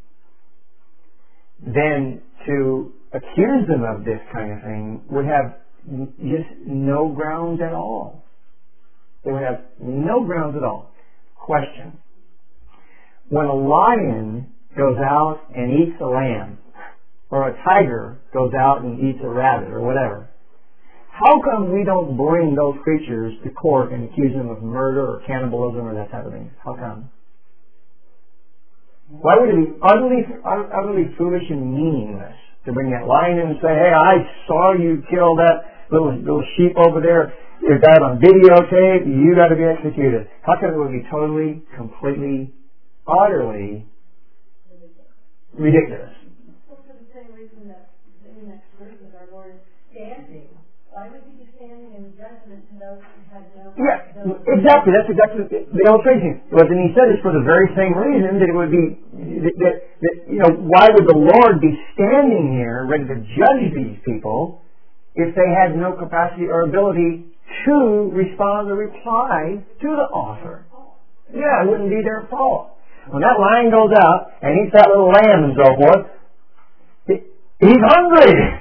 then to accuse them of this kind of thing would have just no grounds at all. They would have no grounds at all. Question. When a lion goes out and eats a lamb, or a tiger goes out and eats a rabbit, or whatever, how come we don't bring those creatures to court and accuse them of murder or cannibalism or that type of thing? How come? Why would it be utterly foolish and meaningless to bring that lion in and say, hey, I saw you kill that little sheep over there. You got it on videotape. You got to be executed. How come it would be totally, completely, utterly ridiculous? Well, for the same reason that in the next verse of our Lord is standing. Why would he be standing in judgment to those who had no... Yeah, exactly. That's exactly the illustration. But then he said it's for the very same reason that it would be that why would the Lord be standing here ready to judge these people if they had no capacity or ability to respond or reply to the offer? Yeah, it wouldn't be their fault. When that lion goes out and eats that little lamb and so forth, he's hungry.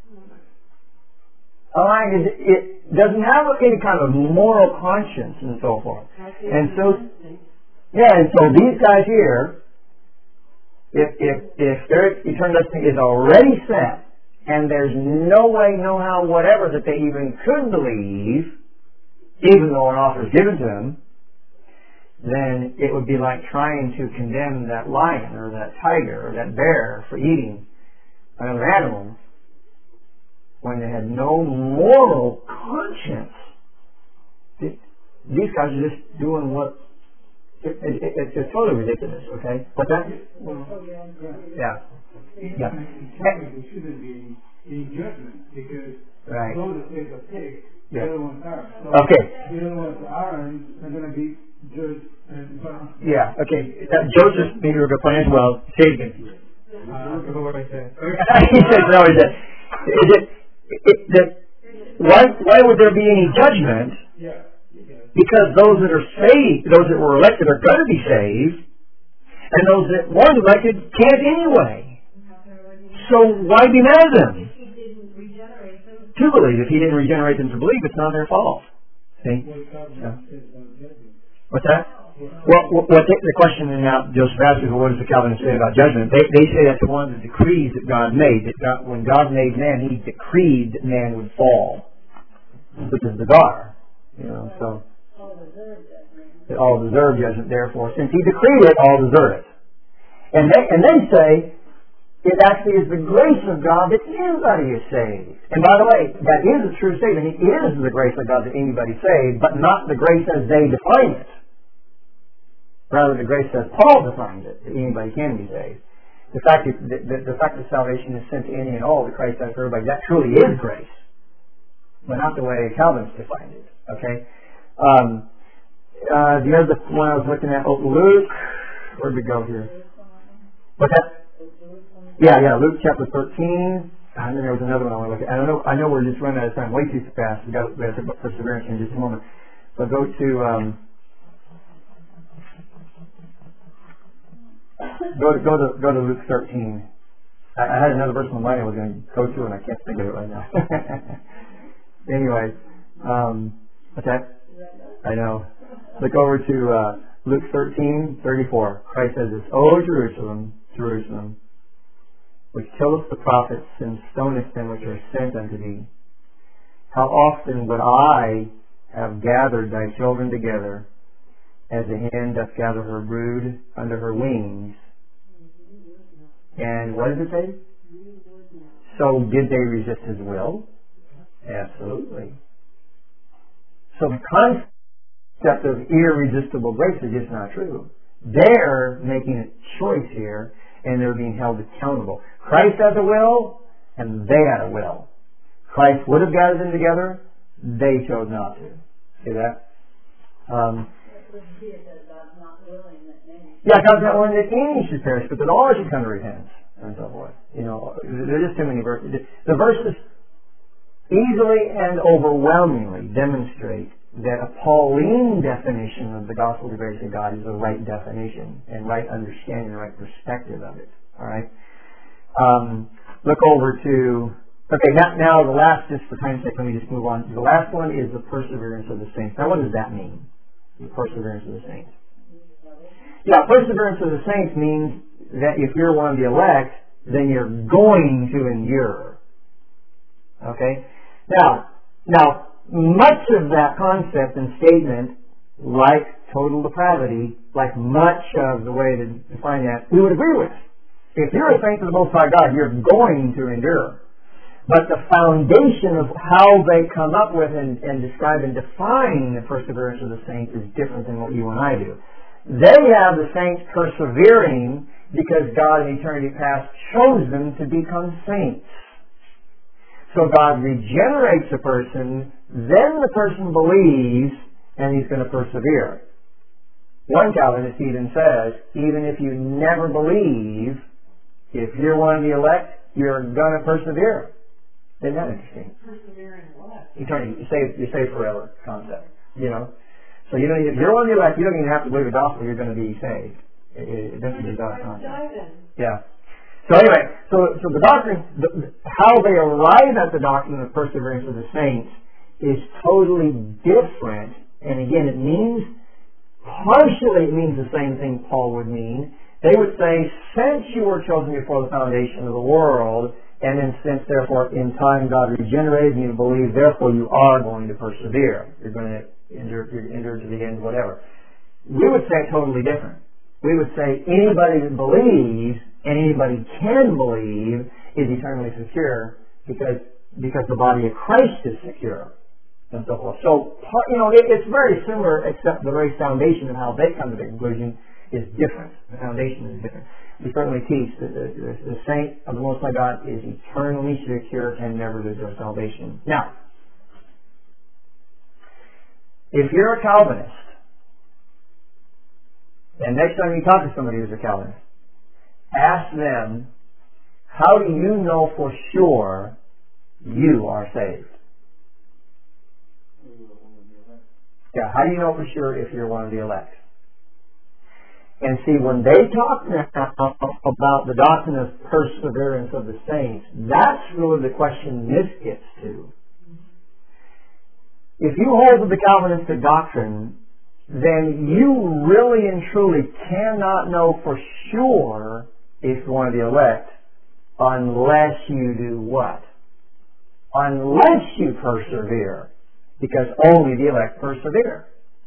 A lion it doesn't have any kind of moral conscience and so forth. And so these guys here, if their eternal destiny is already set, and there's no way, no how, whatever that they even could believe, even though an offer is given to them, then it would be like trying to condemn that lion or that tiger or that bear for eating another animal when they had no moral conscience. These guys are just doing what... It's totally ridiculous, okay? But that... Yeah. Yeah. There shouldn't be any judgment because those that take a pig, the other ones aren't. So the other ones aren't are going to be judged. Yeah, okay. Joseph made a good point as well. Say it again. What I said. He said, no, he said, why would there be any judgment? Yeah. Because those that are saved, those that were elected are going to be saved, and those that weren't elected can't anyway. So why be mad at them? To believe. If he didn't regenerate them to believe, it's not their fault. See? Yeah. What's that? Well, the question now, Joseph asked, what does the Calvinists say about judgment? They say that's one of the decrees that God made. That when God made man, He decreed that man would fall, which is the gar. So all deserve judgment. Therefore, since He decreed it, all deserve it. And they say it actually is the grace of God that anybody is saved. And by the way, that is a true statement. It is the grace of God that anybody is saved, but not the grace as they define it. Rather, the grace as Paul defined it, that anybody can be saved. The fact that salvation is sent to any and all, that Christ died for everybody, that truly is grace, but not the way Calvinists defined it. Okay. The other one I was looking at, Luke. Where did we go here? What's that? Yeah. Luke chapter 13. I think there was another one I want to look at. I know we're just running out of time way too fast. We got to talk about perseverance in just a moment. But go to go to Luke 13. I had another verse in my mind I was going to go to, and I can't think of it right now. Anyway, what's that? I know. Look over to Luke 13:34. Christ says this: "O Jerusalem, Jerusalem, which killeth the prophets and stonest them which are sent unto thee, how often would I have gathered thy children together, as a hen doth gather her brood under her wings." And what does it say? So did they resist His will? Absolutely. So the concept of irresistible grace is just not true. They're making a choice here, and they're being held accountable. Christ has a will, and they had a will. Christ would have gathered them together. They chose not to. See that? God's not willing that any should perish, but that all should come to repentance, and so forth. There's just too many verses. The verses easily and overwhelmingly demonstrate that a Pauline definition of the gospel of the grace of God is the right definition and right understanding, the right perspective of it. All right. Look over to. Okay, now the last, just for time's sake, let me just move on. The last one is the perseverance of the saints. Now, what does that mean? The perseverance of the saints. Yeah, perseverance of the saints means that if you're one of the elect, then you're going to endure. Okay? Now, much of that concept and statement like total depravity, like much of the way to define that, we would agree with. If you're a saint of the Most High God, you're going to endure. But the foundation of how they come up with and describe and define the perseverance of the saints is different than what you and I do. They have the saints persevering because God in eternity past chose them to become saints. So God regenerates a person, then the person believes, and he's going to persevere. One Calvinist even says, even if you never believe, if you're one of the elect, you're going to persevere. Isn't that interesting? Persevere in what? Eternity. You say forever concept. You know? So you don't, if you're one of the elect, you don't even have to believe the gospel, you're going to be saved. It doesn't be God's concept. Yeah. So anyway, so the doctrine, how they arrive at the doctrine of perseverance of the saints is totally different. And again, it means, partially it means the same thing Paul would mean. They would say, since you were chosen before the foundation of the world, and then since, therefore, in time God regenerated you to believe, therefore you are going to persevere. You're going to endure to the end, whatever. We would say totally different. We would say anybody that believes, and anybody can believe, is eternally secure because the body of Christ is secure, and so forth. So, it's very similar, except the very foundation of how they come to the conclusion is different. The foundation is different. We certainly teach that the saint of the Most High God is eternally secure and never lose their salvation. Now, if you're a Calvinist, and next time you talk to somebody who's a Calvinist, ask them, how do you know for sure you are saved? Yeah, how do you know for sure if you're one of the elect? And see, when they talk now about the doctrine of perseverance of the saints, that's really the question this gets to. If you hold to the Calvinistic doctrine, then you really and truly cannot know for sure if you're one of the elect unless you do what? Unless you persevere. Because only the elect persevere.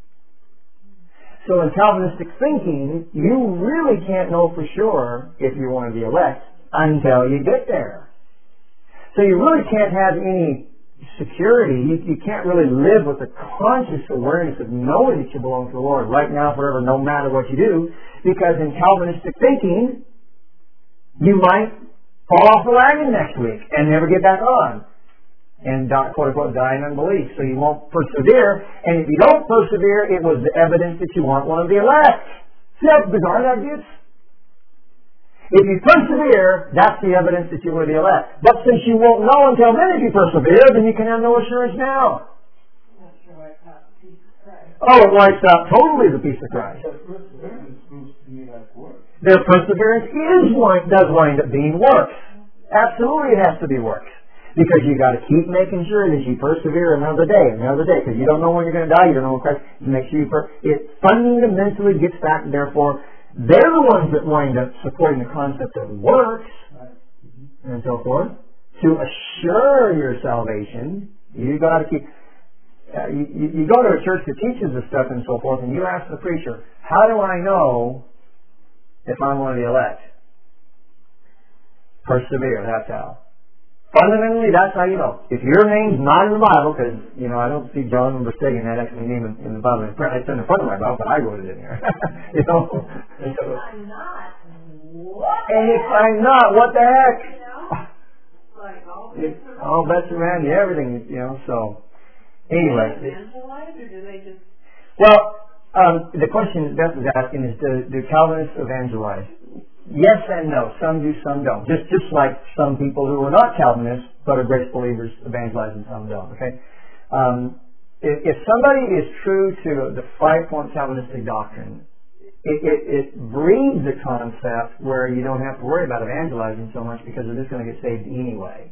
So in Calvinistic thinking, you really can't know for sure if you're one of the elect until you get there. So you really can't have any security. You can't really live with a conscious awareness of knowing that you belong to the Lord right now, forever, no matter what you do. Because in Calvinistic thinking, you might fall off the wagon next week and never get back on. And quote-unquote die in unbelief. So you won't persevere. And if you don't persevere, it was the evidence that you weren't one of the elect. See how bizarre that gets? If you persevere, that's the evidence that you were the elect. But since you won't know until then if you persevere, then you can have no assurance now. That's sure wipes out the peace of Christ. Oh, it wipes out totally the peace of Christ. But perseverance seems to me like work. Their perseverance does wind up being works. Absolutely it has to be works. Because you've got to keep making sure that you persevere another day, because you don't know when you're going to die, you don't know when Christ, you make sure it fundamentally gets back, therefore, they're the ones that wind up supporting the concept of works, and so forth. To assure your salvation, you got to keep, you go to a church that teaches this stuff and so forth, and you ask the preacher, how do I know if I'm one of the elect? Persevere, that's how. Fundamentally, that's how you know. If your name's not in the Bible, because, I don't see John Verstegen, that actually name in the Bible. It's in the front of my Bible, but I wrote it in here. If I'm not, what? And if I'm not, what the heck? Like all bets are around you, everything, so. Anyway. Do they evangelize, or do they just... Well, the question Beth is asking is, do Calvinists evangelize? Yes and no. Some do, some don't. Just like some people who are not Calvinists but are grace believers evangelize and some don't. Okay. If somebody is true to the 5-point Calvinistic doctrine, it breeds a concept where you don't have to worry about evangelizing so much because they're just going to get saved anyway.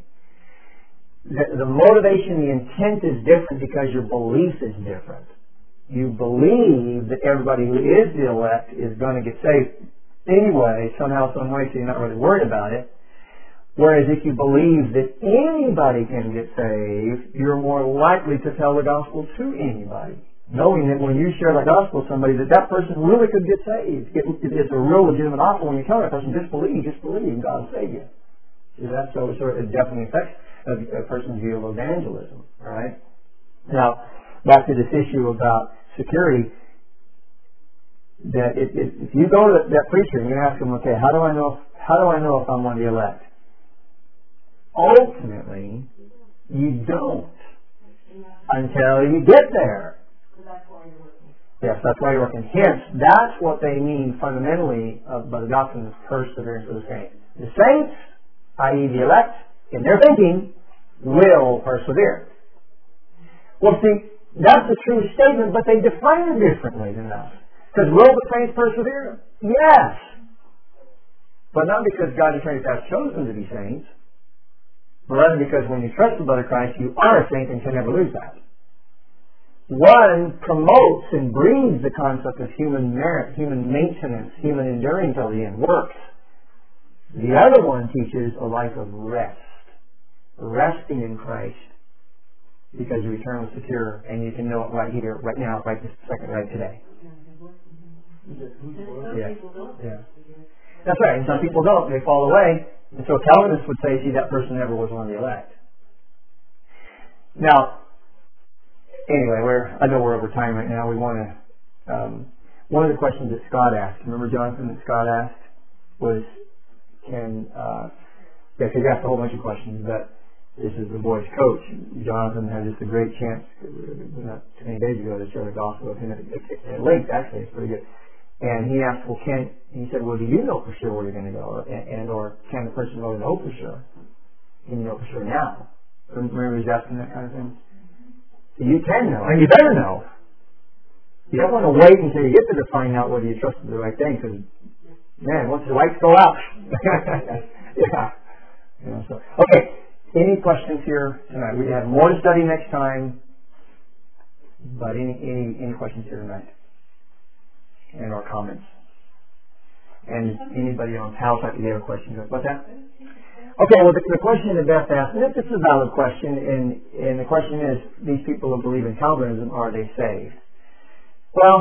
The motivation, the intent is different because your belief is different. You believe that everybody who is the elect is going to get saved anyway, somehow, some way, so you're not really worried about it. Whereas if you believe that anybody can get saved, you're more likely to tell the gospel to anybody. knowing that when you share the gospel with somebody, that person really could get saved. It's a real legitimate offer when you tell that person, just believe, God will save you. See that? So it definitely affects a person's view of evangelism. All right? Now, back to this issue about security, that if you go to that preacher and you ask him, okay, how do I know if I'm one of the elect? Ultimately, you don't until you get there. Yes, that's why you're working. Hence, that's what they mean fundamentally by the doctrine of perseverance for the saints. The saints, i.e. the elect, in their thinking, will persevere. Well, see, that's a true statement, but they define it differently than us. Because will the saints persevere? Yes. But not because God has chosen to be saints, but rather because when you trust the blood of Christ, you are a saint and can never lose that. One promotes and breeds the concept of human merit, human maintenance, human enduring till the end, works. The other one teaches a life of rest, resting in Christ, because your eternal is secure and you can know it right here, right now, right this second, right today. Yeah. That's right, and some people don't. They fall away. And so Calvinists would say, see, that person never was one of the elect. Now, anyway, I know we're over time right now. We want to, one of the questions that Scott asked, remember Jonathan that Scott asked, was, he asked a whole bunch of questions, but this is the boys' coach. Jonathan had just a great chance, not too many days ago, to share the gospel with him at length, actually. It's pretty good. And he asked, he said, well, do you know for sure where you're going to go? Or can the person really know for sure? Can you know for sure now? Remember he was asking that kind of thing? So you can know, and you better know. You don't want to wait until you get there to find out whether you trusted the right thing, because, man, once the lights go out. Yeah. Okay. Any questions here tonight? We have more to study next time, but any questions here tonight? And or comments? And anybody on house, I can have a question. What's that? Okay, well, the question that Beth asked, and this is a valid question, and the question is, these people who believe in Calvinism, are they saved? Well,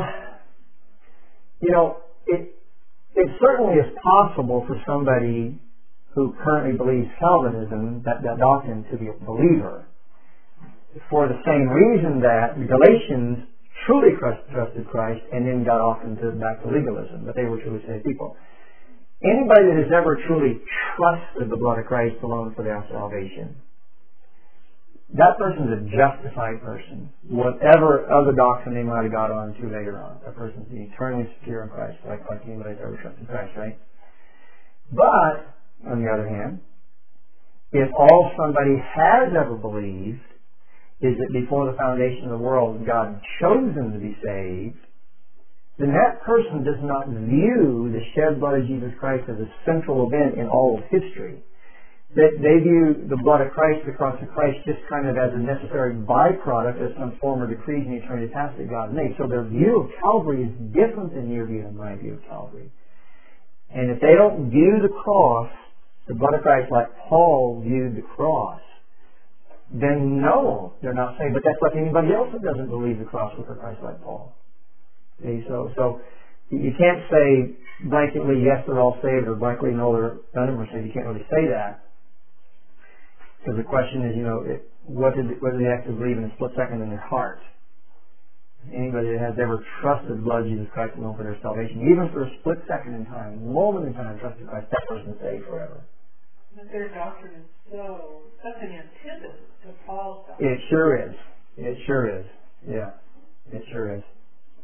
it certainly is possible for somebody who currently believes Calvinism, that doctrine, to be a believer, for the same reason that the Galatians truly trusted Christ and then got off back to legalism, but they were truly saved people. Anybody that has ever truly trusted the blood of Christ alone for their salvation, that person is a justified person. Whatever other doctrine they might have got on to later on, that person is eternally secure in Christ, like anybody that's ever trusted Christ, right? But, on the other hand, if all somebody has ever believed is that before the foundation of the world God chose them to be saved, then that person does not view the shed blood of Jesus Christ as a central event in all of history. That they view the blood of Christ, the cross of Christ, just kind of as a necessary byproduct of some former decrees in eternity past that God made. So their view of Calvary is different than your view and my view of Calvary. And if they don't view the cross, the blood of Christ, like Paul viewed the cross, then no, they're not saved. But that's like anybody else that doesn't believe the cross with Christ like Paul. See, so you can't say blanketly, yes, they're all saved, or blanketly, no, none of them are saved. You can't really say that. Because the question is, what do they actually believe in a split second in their heart? Anybody that has ever trusted the blood of Jesus Christ alone for their salvation, even for a split second in time, a moment in time, trusted Christ, that person is saved forever. But their doctrine is such an antithesis to Paul's doctrine. It sure is. It sure is. Yeah. It sure is.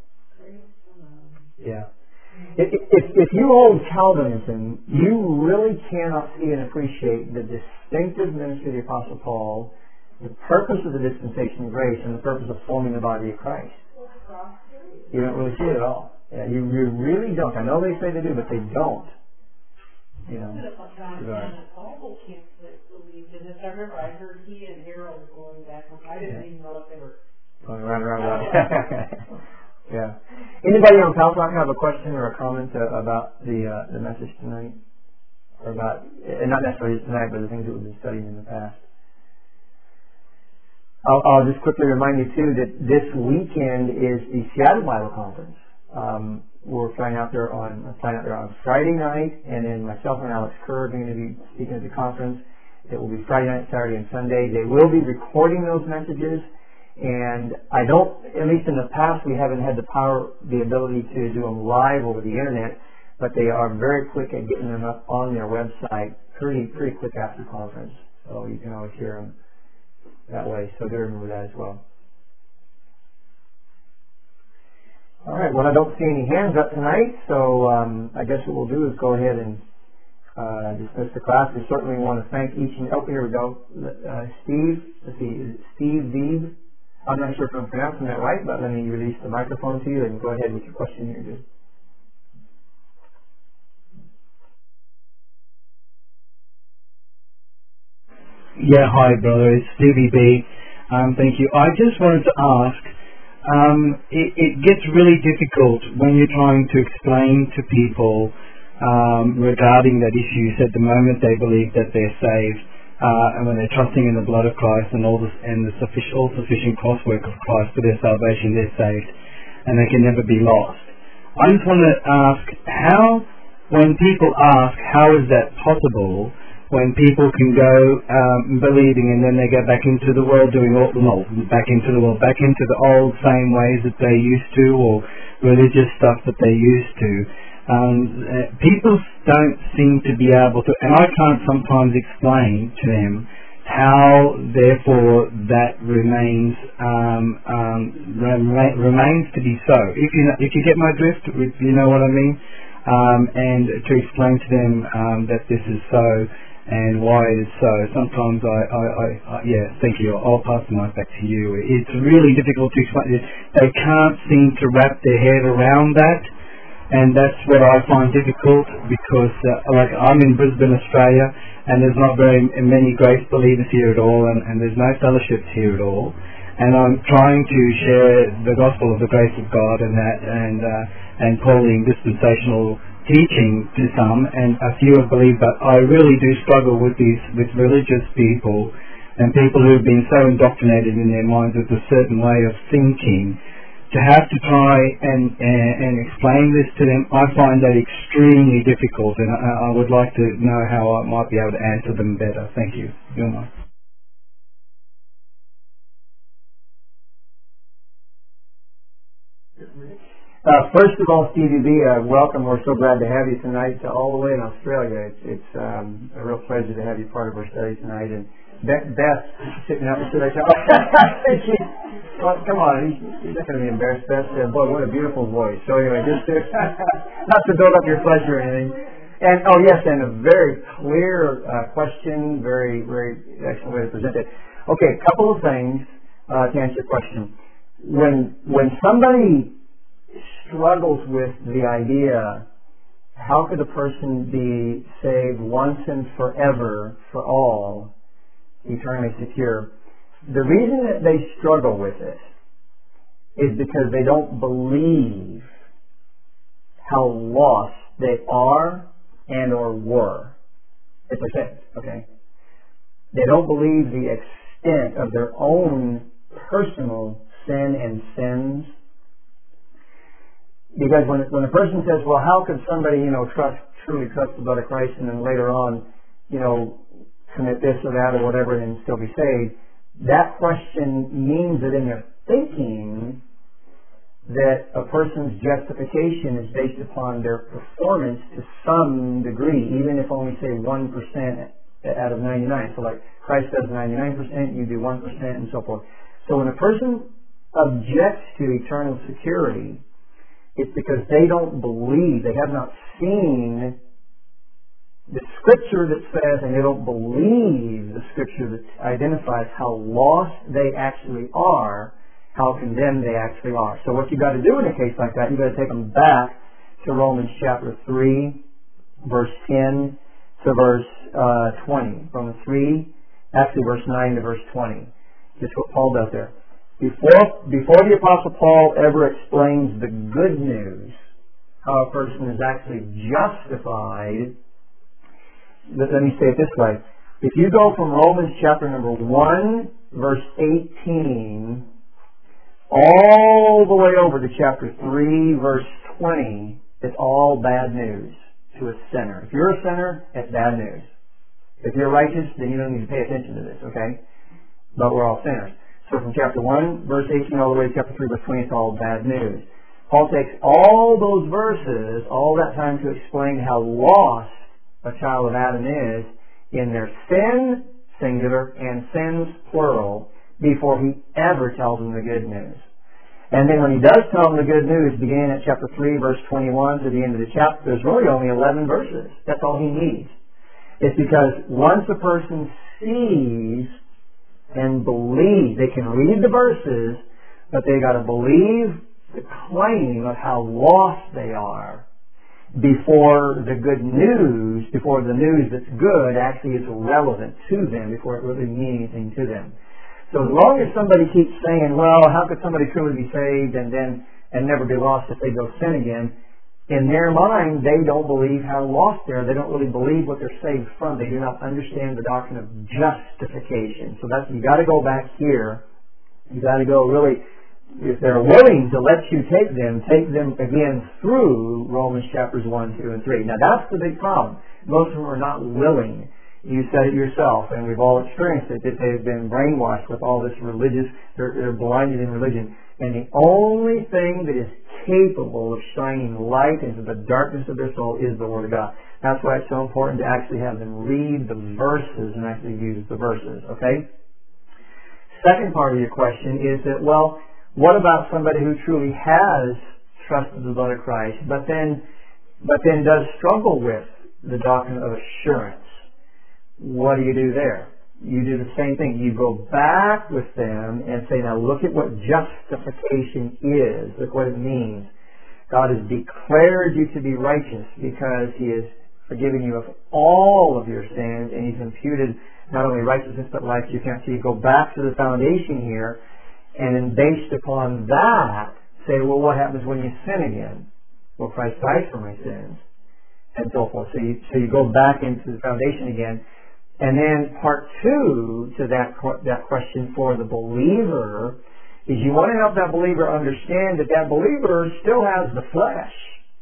Yeah. If you hold Calvinism, you really cannot see and appreciate the distinctive ministry of the Apostle Paul, the purpose of the dispensation of grace, and the purpose of forming the body of Christ. You don't really see it at all. Yeah, you really don't. I know they say they do, but they don't. Bible camp that believed in this. I remember I heard he and Harold going back. I didn't even know if they were going around. Yeah. Anybody on PowerPoint have a question or a comment about the message tonight, or about, and not necessarily tonight, but the things that we've been studying in the past? I'll just quickly remind you, too, that this weekend is the Seattle Bible Conference. We're flying out there on Friday night, and then myself and Alex Kerr are going to be speaking at the conference. It will be Friday night, Saturday, and Sunday. They will be recording those messages, and at least in the past, we haven't had the ability to do them live over the internet, but they are very quick at getting them up on their website pretty quick after the conference. So you can always hear them that way. So do remember that as well. All right. Well, I don't see any hands up tonight, so I guess what we'll do is go ahead and dismiss the class. We certainly want to thank each and here we go. Steve. Let's see. Is it Steve Veeb? I'm not sure if I'm pronouncing that right, but let me release the microphone to you and go ahead with your question here, dude. Yeah, hi brother, it's Stevie B. Thank you. I just wanted to ask, it gets really difficult when you're trying to explain to people regarding that issue. You said the moment they believe that they're saved, and when they're trusting in the blood of Christ and all sufficient cross work of Christ for their salvation, they're saved, and they can never be lost. I just want to ask, when people ask, how is that possible? When people can go believing and then they go back into the world back into the old same ways that they used to, or religious stuff that they used to. People don't seem to be able to, and I can't sometimes explain to them how, therefore, that remains to be so. If you get my drift, you know what I mean, and to explain to them that this is so. And why it is so. Sometimes thank you. I'll pass the mic back to you. It's really difficult to explain. They can't seem to wrap their head around that, and that's what I find difficult because, I'm in Brisbane, Australia, and there's not very many grace believers here at all, and there's no fellowships here at all. And I'm trying to share the gospel of the grace of God and calling dispensational teaching to some, and a few have believed, but I really do struggle with religious people and people who have been so indoctrinated in their minds with a certain way of thinking. To have to try and explain this to them, I find that extremely difficult, and I would like to know how I might be able to answer them better. Thank you. You're mine. First of all, Stevie B, welcome. We're so glad to have you tonight all the way in Australia. It's a real pleasure to have you part of our study tonight. And Beth, sitting out there, well, come on, you're not going to be embarrassed, Beth. Boy, what a beautiful voice. So anyway, just not to build up your flesh or anything. And and a very clear question, very, very excellent way to present it. Okay, a couple of things to answer your question. When somebody struggles with the idea, how could a person be saved once and forever for all, eternally secure? The reason that they struggle with it is because they don't believe how lost they are and or were. It's a thing, okay? They don't believe the extent of their own personal sin and sins. Because when a person says, well, how could somebody, truly trust the blood of Christ and then later on, commit this or that or whatever and still be saved, that question means that in their thinking that a person's justification is based upon their performance to some degree, even if only, say, 1% out of 99. So like Christ does 99%, you do 1% and so forth. So when a person objects to eternal security, it's because they don't believe, they have not seen the Scripture that says, and they don't believe the Scripture that identifies how lost they actually are, how condemned they actually are. So what you've got to do in a case like that, you've got to take them back to Romans chapter 3, verse 10 to verse 20. Romans 3, actually verse 9 to verse 20. Just what Paul does there. Before the Apostle Paul ever explains the good news, how a person is actually justified, let me say it this way. If you go from Romans chapter number 1 verse 18, all the way over to chapter 3, verse 20, it's all bad news to a sinner. If you're a sinner, it's bad news. If you're righteous, then you don't need to pay attention to this, okay? But we're all sinners. So from chapter 1, verse 18, all the way to chapter 3, verse 20, it's all bad news. Paul takes all those verses, all that time to explain how lost a child of Adam is in their sin, singular, and sins, plural, before he ever tells them the good news. And then when he does tell them the good news, beginning at chapter 3, verse 21 to the end of the chapter, there's really only 11 verses. That's all he needs. It's because once a person sees and believes, they can read the verses, but they got to believe the claim of how lost they are before the good news, before the news that's good actually is relevant to them, before it really means anything to them. So as long as somebody keeps saying, well, how could somebody truly be saved and never be lost if they go sin again? In their mind, they don't believe how lost they are. They don't really believe what they're saved from. They do not understand the doctrine of justification. So you got to go back here. You got to go really, if they're willing to let you take them again through Romans chapters 1, 2, and 3. Now that's the big problem. Most of them are not willing. You said it yourself, and we've all experienced it, that they've been brainwashed with all this religious, they're blinded in religion. And the only thing that is capable of shining light into the darkness of their soul is the Word of God. That's why it's so important to actually have them read the verses and actually use the verses, okay? Second part of your question is that, well, what about somebody who truly has trusted the blood of Christ, but then does struggle with the doctrine of assurance? What do you do there? You do the same thing. You go back with them and say, now look at what justification is. Look what it means. God has declared you to be righteous because He has forgiven you of all of your sins, and He's imputed not only righteousness but life to your account. So you go back to the foundation here, and then based upon that, say, well, what happens when you sin again? Well, Christ died for my sins, and so forth. So you go back into the foundation again. And then part two to that question for the believer is you want to help that believer understand that believer still has the flesh.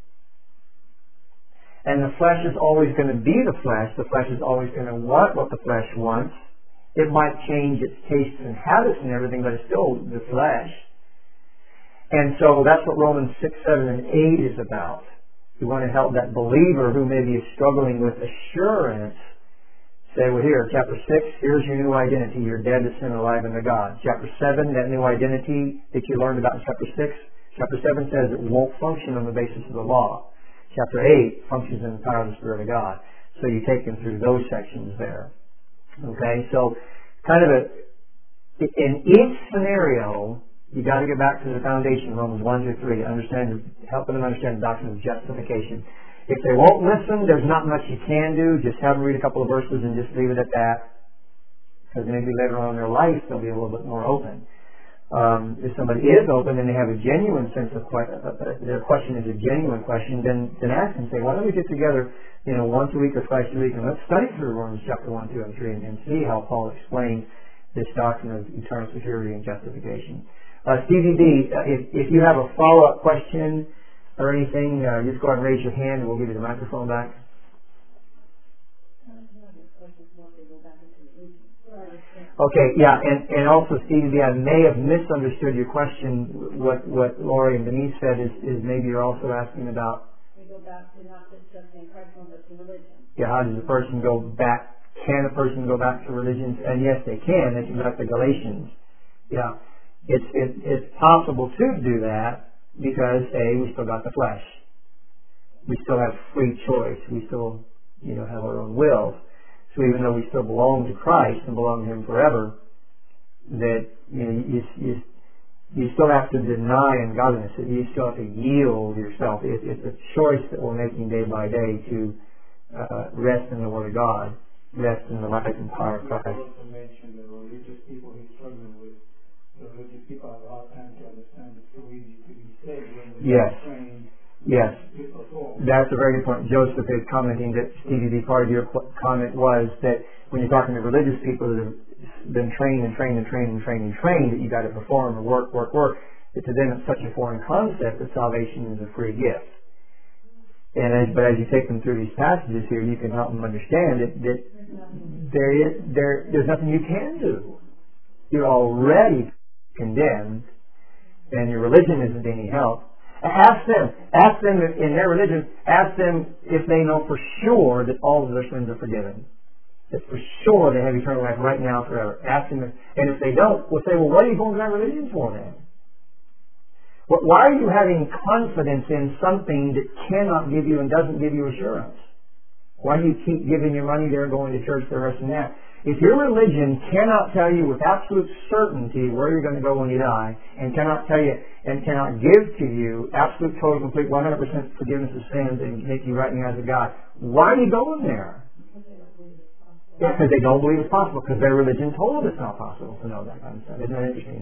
And the flesh is always going to be the flesh. The flesh is always going to want what the flesh wants. It might change its tastes and habits and everything, but it's still the flesh. And so that's what Romans 6, 7, and 8 is about. You want to help that believer who maybe is struggling with assurance say, well, here, chapter 6, here's your new identity. You're dead to sin, alive unto God. Chapter 7, that new identity that you learned about in chapter 6. Chapter 7 says it won't function on the basis of the law. Chapter 8 functions in the power of the Spirit of God. So you take them through those sections there. Okay, so in each scenario, you got to get back to the foundation, Romans 1 through 3, helping them understand the doctrine of justification. If they won't listen, there's not much you can do. Just have them read a couple of verses and just leave it at that. Because maybe later on in their life, they'll be a little bit more open. If somebody is open and they have a genuine sense of their question is a genuine question, then ask them, say, why don't we get together, once a week or twice a week, and let's study through Romans chapter 1, 2, and 3, and see how Paul explains this doctrine of eternal security and justification. Stevie D, if you have a follow-up question or anything, just go ahead and raise your hand and we'll give you the microphone back. Okay, yeah, and also Stevie D, I may have misunderstood your question. What Lori and Denise said is maybe you're also asking about. We go back to not just trusting Christ, but to religion. Yeah, how does a person go back? Can a person go back to religions? And yes, they can. They can go back to Galatians. Yeah, it's possible to do that. Because, we still got the flesh. We still have free choice. We still, have our own will. So even though we still belong to Christ and belong to Him forever, that, you still have to deny ungodliness. You still have to yield yourself. It's a choice that we're making day by day to rest in the Word of God, rest in the life and power of Christ. You also mentioned the religious people he's struggling with. The religious people have a hard time to understand it's so easy to be saved when they're trained. Yes. That's a very good point. Joseph is commenting that, Stevie D, part of your comment was that when you're talking to religious people, been trained that you got to perform and work, that to them it's such a foreign concept that salvation is a free gift. But as you take them through these passages here, you can help them understand that there's nothing you can do. You're already condemned, and your religion isn't any help. Ask them in their religion, ask them if they know for sure that all of their sins are forgiven. That for sure they have eternal life right now forever. Ask them, and if they don't, we'll say, well, what are you going to that religion for then? Why are you having confidence in something that cannot give you and doesn't give you assurance? Why do you keep giving your money there, going to church, the rest and that? If your religion cannot tell you with absolute certainty where you're going to go when you die, and cannot tell you and cannot give to you absolute, total, complete, 100% forgiveness of sins and make you right in the eyes of God, why are you going there? Yeah, because they don't believe it's possible, because their religion told them it's not possible to know that kind of stuff. Isn't that interesting?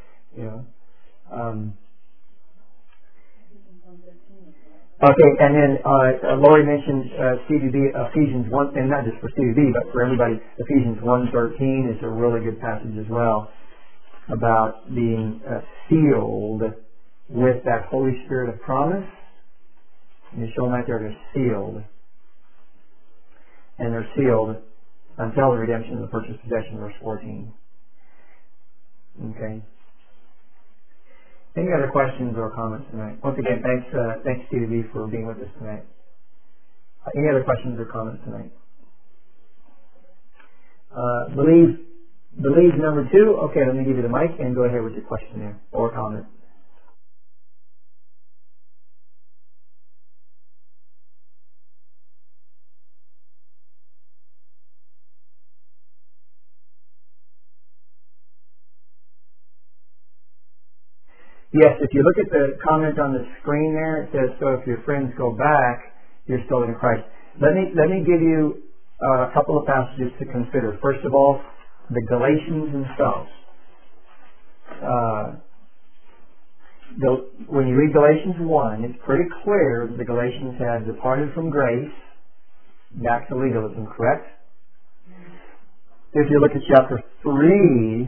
Okay, and then Lori mentioned CBB, Ephesians 1, and not just for CBB, but for everybody, Ephesians 1:13 is a really good passage as well about being sealed with that Holy Spirit of promise. And you show them right there, they're sealed. And they're sealed until the redemption of the purchased possession, verse 14. Okay. Any other questions or comments tonight? Once again, thanks Stevie B for being with us tonight. Any other questions or comments tonight? Believe number 2. Okay, let me give you the mic and go ahead with your question there or comment. Yes, if you look at the comment on the screen there, it says, so if your friends go back, you're still in Christ. Let me give you a couple of passages to consider. First of all, the Galatians themselves. When you read Galatians 1, it's pretty clear that the Galatians had departed from grace back to legalism, correct? If you look at chapter 3,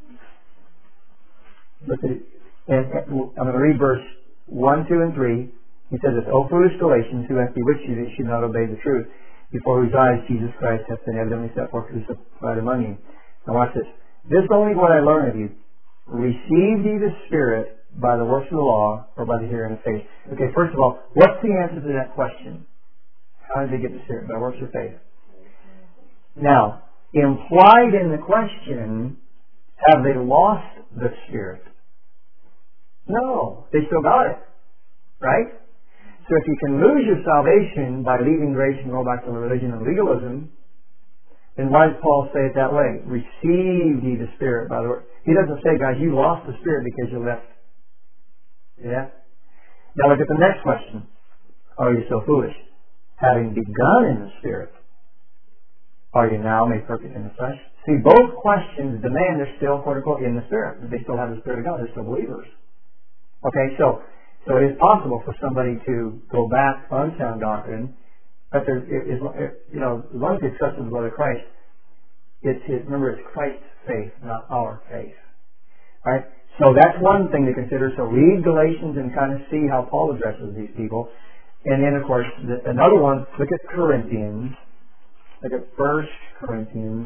look at it. And I'm going to read verse 1, 2, and 3. He says this, O foolish Galatians, who hath bewitched you that you should not obey the truth, before whose eyes Jesus Christ hath been evidently set forth crucified among you. Now watch this. This only what I learn of you. Received ye the Spirit by the works of the law, or by the hearing of faith? Okay, first of all, what's the answer to that question? How did they get the Spirit? By works of faith. Now, implied in the question, have they lost the Spirit? No, they still got it, right? So if you can lose your salvation by leaving grace and go back to religion and legalism, then why does Paul say it that way? Receive ye the Spirit by the word. He doesn't say, guys, you lost the Spirit because you left. Yeah? Now look at the next question. Are you so foolish? Having begun in the Spirit, are you now made perfect in the flesh? See, both questions demand they're still, quote unquote, in the Spirit. They still have the Spirit of God. They're still believers. Okay, so it is possible for somebody to go back on sound doctrine, but as long as they trust in the blood of Christ, remember it's Christ's faith, not our faith. All right, so that's one thing to consider. So read Galatians and kind of see how Paul addresses these people, and then of course another one. Look at Corinthians. Look at 1 Corinthians.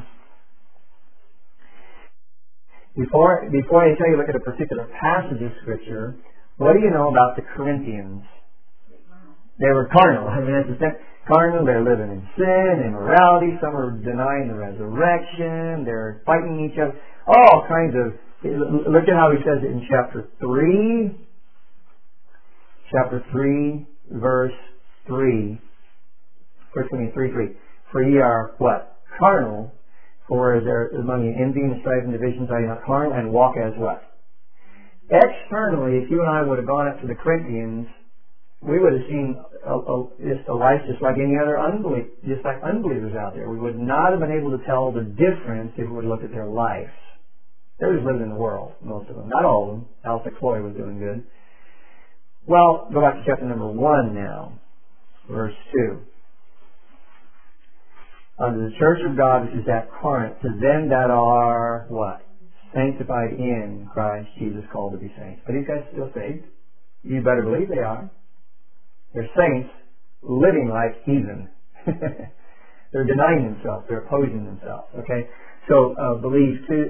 Before I tell you look at a particular passage of Scripture, what do you know about the Corinthians? They were carnal. I mean, that's the thing. Carnal, they're living in sin, immorality. Some are denying the resurrection. They're fighting each other. All kinds of... Look at how he says it in chapter 3. Chapter 3, verse 3. 1 Corinthians 3:3. For ye are what? Carnal. For there among you envy and strife and divisions, are you not carnal, and walk as what? Externally, if you and I would have gone up to the Corinthians, we would have seen a life just like any other unbelievers out there. We would not have been able to tell the difference if we would look at their lives. They were just living in the world, most of them. Not all of them. Alpha Chloe was doing good. Well, go back to chapter number 1 now, verse 2. Unto the church of God which is at Corinth, to them that are what? Sanctified in Christ Jesus, called to be saints. Are these guys still saved? You better believe they are. They're saints living like heathen. They're denying themselves. They're opposing themselves. Okay? So believe too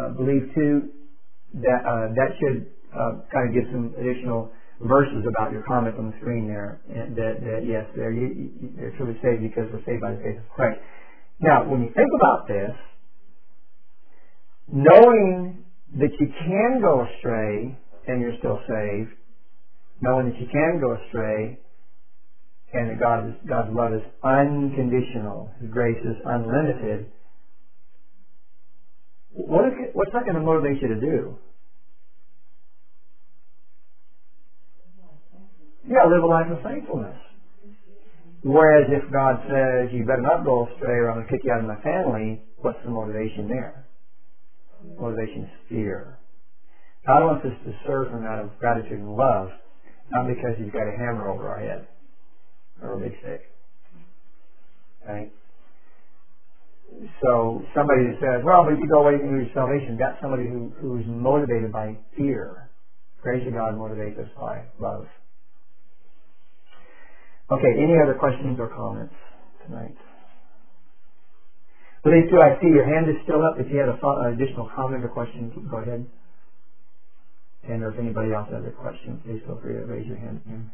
that should kind of give some additional verses about your comment on the screen there. That yes, they're truly saved because we're saved by the faith of Christ. Now, when you think about this, knowing that you can go astray and you're still saved, knowing that you can go astray and that God's love is unconditional, His grace is unlimited, what's that going to motivate you to do? Yeah, live a life of thankfulness. Whereas if God says, you better not go astray or I'm going to kick you out of my family, what's the motivation there? Motivation is fear. God wants us to serve Him out of gratitude and love, not because He's got a hammer over our head or a big stick. Right? So somebody that says, well, but if you go away from your salvation, that's somebody who's motivated by fear. Grace of God motivates us by love. Okay, any other questions or comments tonight? Please do. I see your hand is still up. If you have an additional comment or question, go ahead. And if anybody else has a question, please feel free to raise your hand again.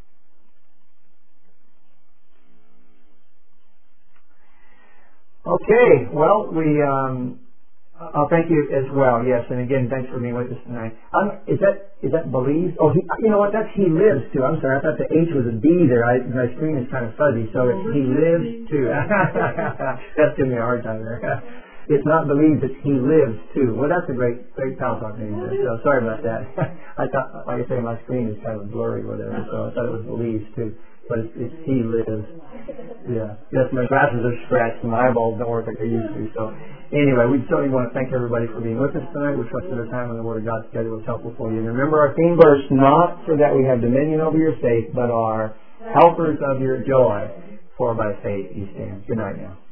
Okay, well, I'll thank you as well. Yes, and again, thanks for being with us tonight. Is that believes? Oh, you know what? That's he lives too. I'm sorry, I thought the H was a B there. My screen is kind of fuzzy, so it's he lives too. That's giving me a hard time there. It's not believes, it's he lives too. Well, that's a great PowerPoint name there. So sorry about that. I thought, like I say, my screen is kind of blurry, whatever. So I thought it was believes too. But it's he lives. Yeah. Yes, my glasses are scratched and my eyeballs don't work like they used to. So anyway, we certainly want to thank everybody for being with us tonight. We trust that our time in the Word of God together was helpful for you. And remember our theme verse, not for that we have dominion over your faith, but are helpers of your joy. For by faith you stand. Good night now.